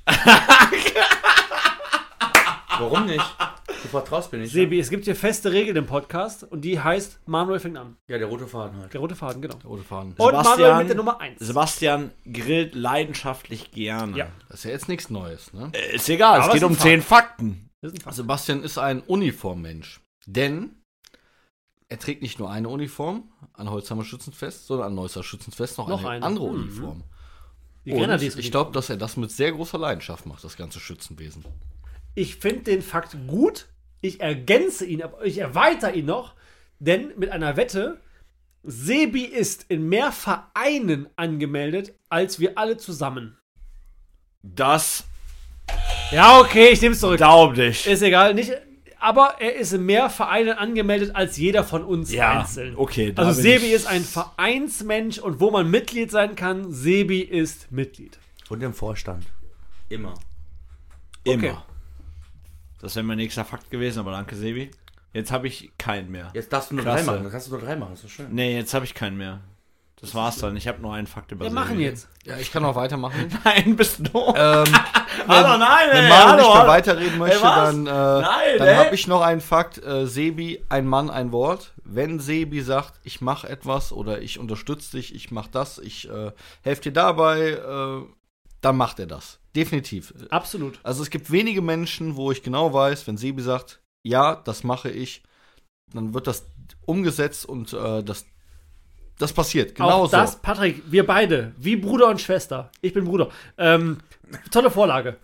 Warum nicht? Du vertraust mir nicht. Sebi, es gibt hier feste Regeln im Podcast und die heißt, Manuel fängt an. Ja, der rote Faden halt. Der rote Faden, genau. Rote Fahnen. Und Sebastian- Manuel mit der Nummer eins. Sebastian grillt leidenschaftlich gerne. Ja. Das ist ja jetzt nichts Neues, ne? Äh, Ist egal, Aber es es geht ist um ein zehn Fakten. Das ist ein Fakt. Sebastian ist ein Uniformmensch. Denn er trägt nicht nur eine Uniform an Holzheimer Schützenfest, sondern an Neusser Schützenfest noch, Noch eine, eine. andere Mhm. Uniform. Die Und Grenadiers- ich glaube, dass er das mit sehr großer Leidenschaft macht, das ganze Schützenwesen. Ich finde den Fakt gut. Ich ergänze ihn, aber ich erweitere ihn noch. Denn mit einer Wette, Sebi ist in mehr Vereinen angemeldet, als wir alle zusammen. Das Ja, okay, ich nehme es zurück. glaub ich. Ist egal, nicht. Aber er ist in mehr Vereinen angemeldet als jeder von uns Ja, einzeln. okay. da Also bin Sebi ich- ist ein Vereinsmensch und wo man Mitglied sein kann, Sebi ist Mitglied. Und im Vorstand. Immer. Immer. Okay. Das wäre mein nächster Fakt gewesen, aber danke, Sebi. Jetzt habe ich keinen mehr. Jetzt darfst du nur Klasse. drei machen. Dann kannst du nur drei machen. Das ist schön. Nee, jetzt habe ich keinen mehr. Das war's dann. Ich habe nur einen Fakt über Wir Sebi. machen jetzt. Ja, ich kann auch weitermachen. Nein, bist du doof. ähm, Hallo, nein, Wenn ey, Manu hallo, nicht mehr hallo. weiterreden möchte, was? dann, äh, Nein, dann ey. habe ich noch einen Fakt. Äh, Sebi, ein Mann, ein Wort. Wenn Sebi sagt, ich mache etwas oder ich unterstütze dich, ich mache das, ich äh, helfe dir dabei, äh, dann macht er das. Definitiv. Absolut. Also es gibt wenige Menschen, wo ich genau weiß, wenn Sebi sagt, ja, das mache ich, dann wird das umgesetzt und äh, das, das passiert. Genau Auch so. das, Patrick, wir beide, wie Bruder und Schwester. Ich bin Bruder. Ähm, tolle Vorlage.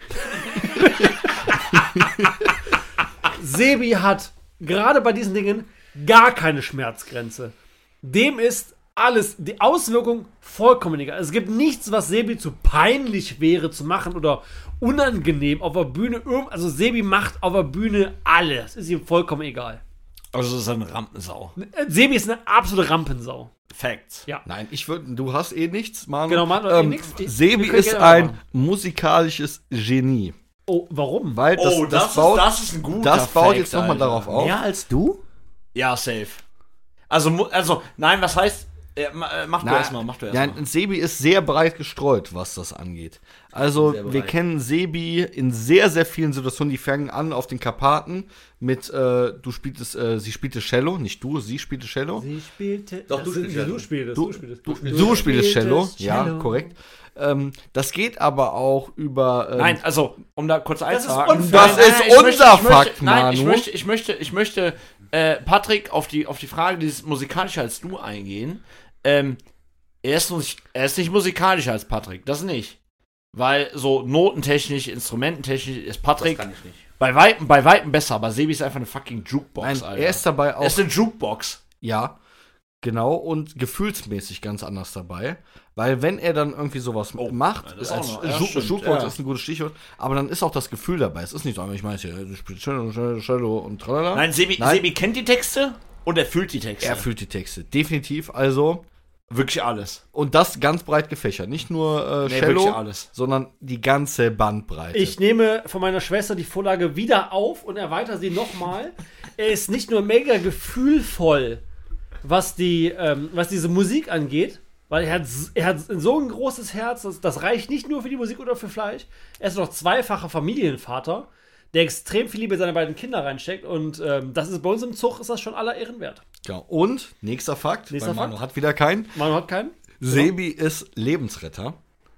Sebi hat gerade bei diesen Dingen gar keine Schmerzgrenze. Dem ist alles, die Auswirkung vollkommen egal. Es gibt nichts, was Sebi zu peinlich wäre zu machen oder unangenehm auf der Bühne. Irgend- Also Sebi macht auf der Bühne alles. Ist ihm vollkommen egal. Also, das ist eine Rampensau. Äh, Sebi ist eine absolute Rampensau. Facts. Ja. Nein, ich würde, du hast eh nichts, Manu. Genau, Manu hat eh ähm, nichts. Wir Sebi können ist gerne ein weitermachen. musikalisches Genie. Oh, warum? Weil das, Oh, das, das, baut, ist, das ist ein guter das baut Fact, jetzt nochmal Alter. darauf auf. Mehr als du? Ja, safe. Also, mu- also nein, was heißt. Äh, ma- äh, mach du Na, erstmal, mach du ja, erstmal. Sebi ist sehr breit gestreut, was das angeht. Also, Sehr breit. wir kennen Sebi in sehr, sehr vielen Situationen. Die fangen an auf den Karpaten mit, äh, du spieltest, äh, sie spielte Cello, nicht du, sie spielte Cello. Sie spielte. Doch, du das sind- spielst Du Cello. spielst. Du, Du spielst. du, Du du spielst Cello, spielst ja, Cello. korrekt. Ähm, das geht aber auch über. Ähm, Nein, also, um da kurz ist einzuhaken. unfair. Das ist ich unser möchte, ich möchte, Fakt, Nein, ich Manu. möchte, ich möchte, ich möchte äh, Patrick auf die, auf die Frage dieses musikalischer als du eingehen. Ähm, er ist, nicht, er ist nicht musikalischer als Patrick, das nicht. Weil so notentechnisch, instrumententechnisch ist Patrick kann ich nicht. bei Weitem, bei Weitem besser, aber Sebi ist einfach eine fucking Jukebox, Nein, Alter. er ist dabei auch. er ist eine Jukebox. Ja, genau, und gefühlsmäßig ganz anders dabei. Weil wenn er dann irgendwie sowas Oh, macht, ja, das ist als auch noch. Ja, Ju- stimmt, Jukebox ja. ist ein gutes Stichwort, aber dann ist auch das Gefühl dabei. Es ist nicht so, ich meine, du spielst Cello, Cello, Cello und tralala. Nein, Sebi, Nein. Sebi kennt die Texte und er fühlt die Texte. Er fühlt die Texte, definitiv. Also, wirklich alles. und das ganz breit gefächert. Nicht nur äh, Nee, Cello, wirklich alles. sondern die ganze Bandbreite. Ich nehme von meiner Schwester die Vorlage wieder auf und erweitere sie nochmal. Er ist nicht nur mega gefühlvoll, was, die, ähm, was diese Musik angeht, weil er hat, s- er hat so ein großes Herz, das, das reicht nicht nur für die Musik oder für Fleisch. Er ist noch zweifacher Familienvater, der extrem viel Liebe in seine beiden Kinder reinsteckt und ähm, das ist bei uns im Zug ist das schon aller Ehren wert. Genau. Und, nächster Fakt, Nächster weil Manu Fakt. hat wieder keinen. Man hat keinen? Sebi ist Lebensretter.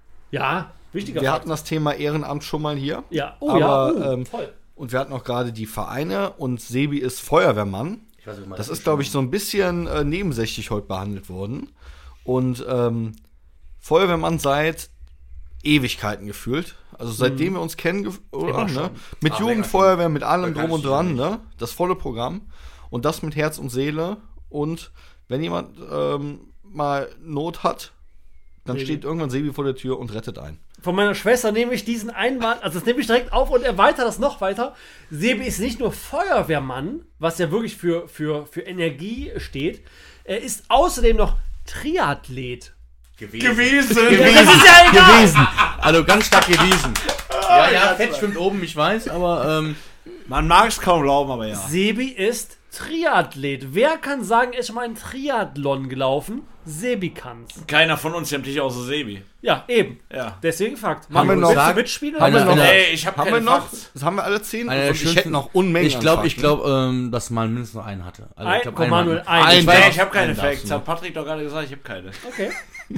Ja, wichtiger Wir Fakt. hatten das Thema Ehrenamt schon mal hier. Ja, oh aber, ja, uh, ähm, toll. Und wir hatten auch gerade die Vereine und Sebi ist Feuerwehrmann. Ich weiß nicht, ob man Das ist, glaube ich, so ein bisschen äh, nebensächlich heute behandelt worden. Und ähm, Feuerwehrmann seit Ewigkeiten gefühlt. Also seitdem wir uns kennen, gef- oder, Immer ne? schon. Mit Ah, Jugendfeuerwehr, mit allem Da drum kann und ich dran, nicht. ne? Das volle Programm. Und das mit Herz und Seele. Und wenn jemand ähm, mal Not hat, dann Sebi. steht irgendwann Sebi vor der Tür und rettet ein. Von meiner Schwester nehme ich diesen Einwand, also das nehme ich direkt auf und erweitere das noch weiter. Sebi ist nicht nur Feuerwehrmann, was ja wirklich für, für, für Energie steht, er ist außerdem noch Triathlet. gewesen. Gewesen. Das ist ja egal! Gewesen. Also ganz stark gewesen. Ja, ja, Fett schwimmt oben, ich weiß, aber ähm, Man mag es kaum glauben, aber ja. Sebi ist Triathlet. Wer kann sagen, er ist schon mal ein Triathlon gelaufen? Sebi kann's. Keiner von uns am Tisch außer Sebi. Ja, eben. Ja. Deswegen Fakt. Haben wir Willst noch- du Sag- mitspielen? haben wir oder? noch- Ey, ich hab Haben keine wir noch? Facts. Das haben wir alle zehn? Einer der Und ich schönsten- hätte noch Unmengen ich glaube, an ich Fakten. glaube, ähm, dass man mindestens noch einen hatte. Also, Ein- ich glaub, komm, einen Manuel, hatten. ein. Ein Nee, darf- ich habe keine einen darfst Facts. du Hat Patrick doch gerade gesagt, ich habe keine. Okay.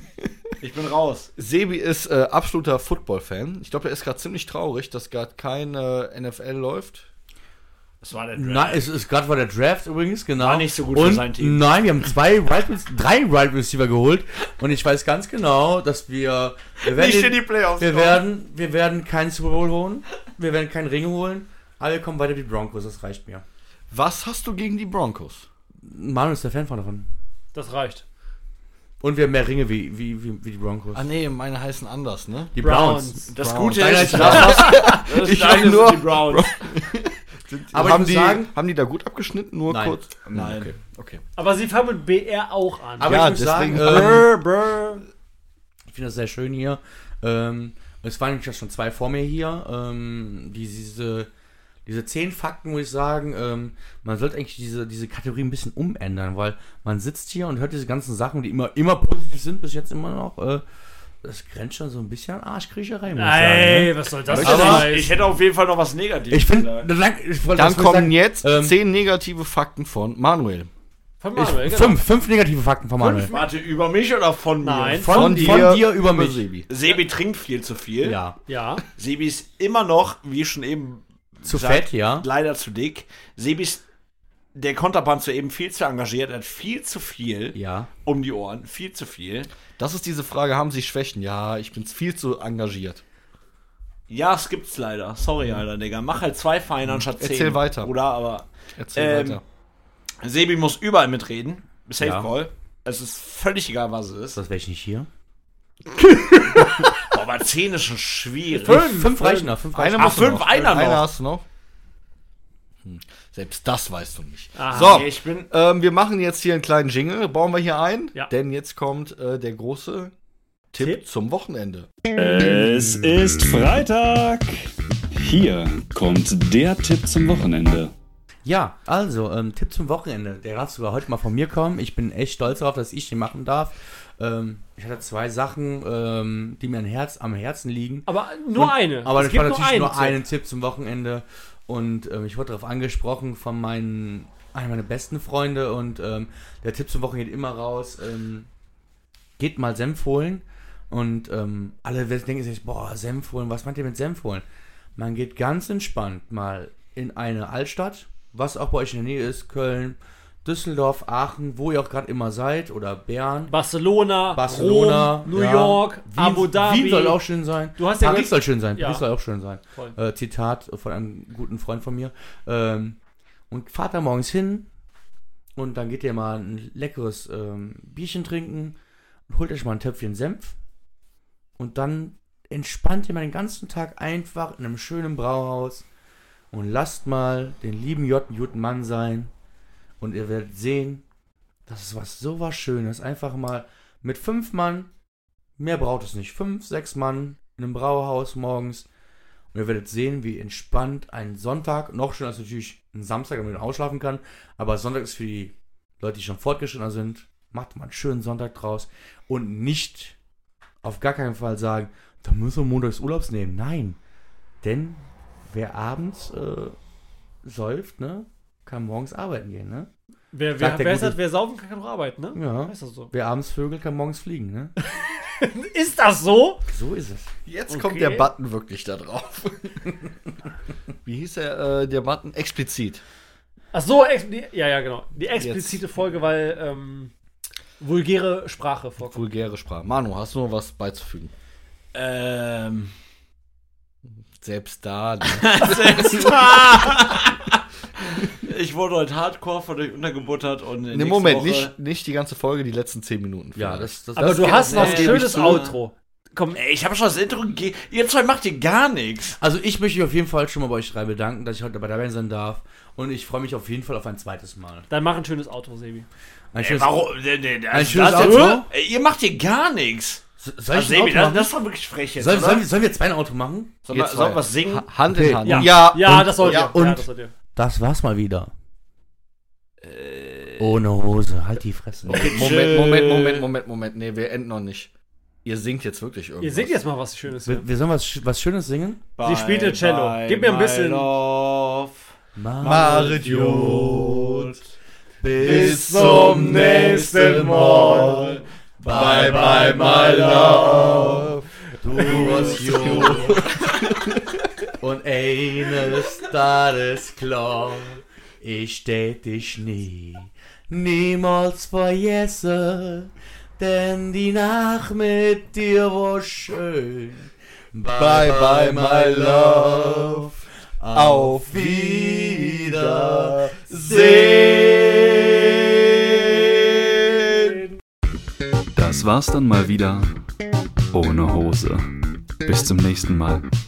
Ich bin raus. Sebi ist äh, absoluter Football-Fan. Ich glaube, er ist gerade ziemlich traurig, dass gerade kein äh, N F L läuft. Das war der Nein, es ist gerade war der Draft übrigens, genau. War nicht so gut für und sein Team. Nein, wir haben zwei Wide Rec- drei Wide Receiver geholt und ich weiß ganz genau, dass wir wir werden, Nicht in die Playoffs wir kommen. werden wir werden keinen Super Bowl holen, wir werden keinen Ring holen, aber wir kommen weiter wie die Broncos, das reicht mir. Was hast du gegen die Broncos? Manu ist der Fan von davon. Das reicht. Und wir haben mehr Ringe wie, wie, wie, wie die Broncos. Ah nee, meine heißen anders, ne? Die Browns. Das Browns. Gute Deiner ist, ist das, das Ich Deine will nur- sind die Browns. Aber haben, ich muss die, sagen, haben die da gut abgeschnitten? Nur Nein. kurz? Nein. Okay. okay. Aber sie fangen mit B R auch an. aber Ja, ich muss sagen, deswegen- ähm, brr, brr. ich finde das sehr schön hier. Ähm, es waren nämlich schon zwei vor mir hier. Ähm, diese, diese zehn Fakten, muss ich sagen, ähm, man sollte eigentlich diese, diese Kategorie ein bisschen umändern, weil man sitzt hier und hört diese ganzen Sachen, die immer, immer positiv sind, bis jetzt immer noch. Äh, das grenzt schon so ein bisschen an Arschkriecherei, muss ich sagen. Ey, Ne? was soll das denn Aber heißen? ich hätte auf jeden Fall noch was Negatives Ich finde, gesagt. dann, ich wollte- Dann das wollte ich kommen sagen, jetzt ähm, zehn negative Fakten von Manuel. Von ich, Manuel, genau. fünf, fünf negative Fakten von Manuel. Warte, über mich oder von mir? Nein. Von, Von von, dir dir, über mich. Sebi. Sebi trinkt viel zu viel. Ja. Ja. Sebi ist immer noch, wie schon eben Zu gesagt, fett, ja. leider zu dick. Sebi ist der Konterband zu eben viel zu engagiert, er hat viel zu viel Ja. um die Ohren, viel zu viel. Das ist diese Frage, haben Sie Schwächen? Ja, ich bin viel zu engagiert. Ja, es gibt's leider. Sorry, Alter, Digga. Mach halt zwei Vereine anstatt zehn. Erzähl weiter. Oder, aber Erzähl Ähm, weiter. Sebi muss überall mitreden. Safe Ja. Call. Es ist völlig egal, was es ist. Das wäre ich nicht hier. Boah, aber zehn ist schon schwierig. Fünf, fünf reichen noch. Fünf reichen Ach, musst du fünf, noch. einer noch. Einer hast du noch. Hm. Selbst das weißt du nicht. Aha. So, Nee, ich bin. ähm, wir machen jetzt hier einen kleinen Jingle. Bauen wir hier ein. Ja. Denn jetzt kommt äh, der große Tipp, Tipp? zum Wochenende. Es ist Freitag. Hier kommt der Tipp zum Wochenende. Ja, also, ähm, Tipp zum Wochenende. Der darf sogar heute mal von mir kommen. Ich bin echt stolz darauf, dass ich den machen darf. Ähm, ich hatte zwei Sachen, ähm, die mir ein Herz, am Herzen liegen. Aber nur Und- eine. Aber es ich war gibt natürlich nur Tipp. einen Tipp zum Wochenende. Und ähm, ich wurde darauf angesprochen von meinen, einem meiner besten Freunde. Und ähm, der Tipp zum Wochenende geht immer raus. Ähm, geht mal Senf holen. Und ähm, alle denken sich, boah, Senf holen, was meint ihr mit Senf holen? Man geht ganz entspannt mal in eine Altstadt, was auch bei euch in der Nähe ist, Köln, Düsseldorf, Aachen, wo ihr auch gerade immer seid, oder Bern, Barcelona, Barcelona, Rom, New ja. York, Wien, Abu Dhabi. Wien soll auch schön sein. Du hast ja Paris ge- soll schön sein. Ja. Paris soll auch schön sein. Voll. Äh, Zitat von einem guten Freund von mir. Ähm, und fahrt da morgens hin und dann geht ihr mal ein leckeres ähm, Bierchen trinken und holt euch mal ein Töpfchen Senf und dann entspannt ihr mal den ganzen Tag einfach in einem schönen Brauhaus und lasst mal den lieben J einen guten Mann sein und ihr werdet sehen, das ist was so was Schönes. Einfach mal mit fünf Mann, mehr braucht es nicht, fünf, sechs Mann in einem Brauhaus morgens und ihr werdet sehen, wie entspannt ein Sonntag, noch schöner als natürlich ein Samstag, damit man ausschlafen kann, aber Sonntag ist für die Leute, die schon fortgeschrittener sind, macht mal einen schönen Sonntag draus und nicht auf gar keinen Fall sagen, da müssen wir montags Urlaubs nehmen. Nein, denn wer abends äh, säuft, ne, kann morgens arbeiten gehen, ne? Wer, wer, Sagt der wer, gute- sagt, wer saufen kann, kann doch arbeiten, ne? Ja. Ist das so? Wer abends vögelt, kann morgens fliegen, ne? Ist das so? So ist es. Jetzt Okay. kommt der Button wirklich da drauf. Wie hieß der, äh, der Button? Explizit. Ach so, ex die, ja, ja, genau. Die explizite Folge, weil ähm, vulgäre Sprache vorkommt. Vulgäre Sprache. Manu, hast du noch was beizufügen? Ähm. Selbst da. Ne? Ich wurde heute hardcore von euch untergebuttert und Ne, nächste Moment, Woche, nicht, nicht die ganze Folge, die letzten zehn Minuten. Ja, vielleicht. das, das, Aber das du geht- hast noch nee, ein geb schönes ich zu. Outro. Komm, Ey, ich habe schon das Intro gegeben. Ihr zwei macht hier gar nichts. Also ich möchte mich auf jeden Fall schon mal bei euch drei bedanken, dass ich heute dabei sein darf. Und ich freue mich auf jeden Fall auf ein zweites Mal. dann mach ein schönes Outro, Sebi. Ein Ey, schönes- warum? Nee, nee, Ein also schönes das jetzt- Outro? Ey, ihr macht hier gar nichts. Soll ich Also, ein Sebi, Outro das, machen? das ist doch wirklich frech jetzt, Sollen, oder? sollen, wir- sollen wir jetzt zwei ein Outro machen? Sollen wir, Ihr zwei. sollen wir was singen? Ha- Hand Okay. in Hand. Ja, ja. ja und- das sollt ihr. ja, und- ja, das sollt ihr. Das war's mal wieder. Ohne Hose, halt die Fresse. Moment, Moment, Moment, Moment, Moment. Nee, wir enden noch nicht. Ihr singt jetzt wirklich irgendwas. Ihr singt jetzt mal was Schönes. Wir, wir sollen was, Sch- was Schönes singen? Sie spielt ein Cello. Bye, Gib mir ein my bisschen- Love. Maridiot. Bis zum nächsten Mal. Bye, bye, my love. Du warst Jod. Und eines Tages klar, ich tät dich nie, niemals vergessen, denn die Nacht mit dir war schön. Bye bye my love, auf Wiedersehen. Das war's dann mal wieder ohne Hose. Bis zum nächsten Mal.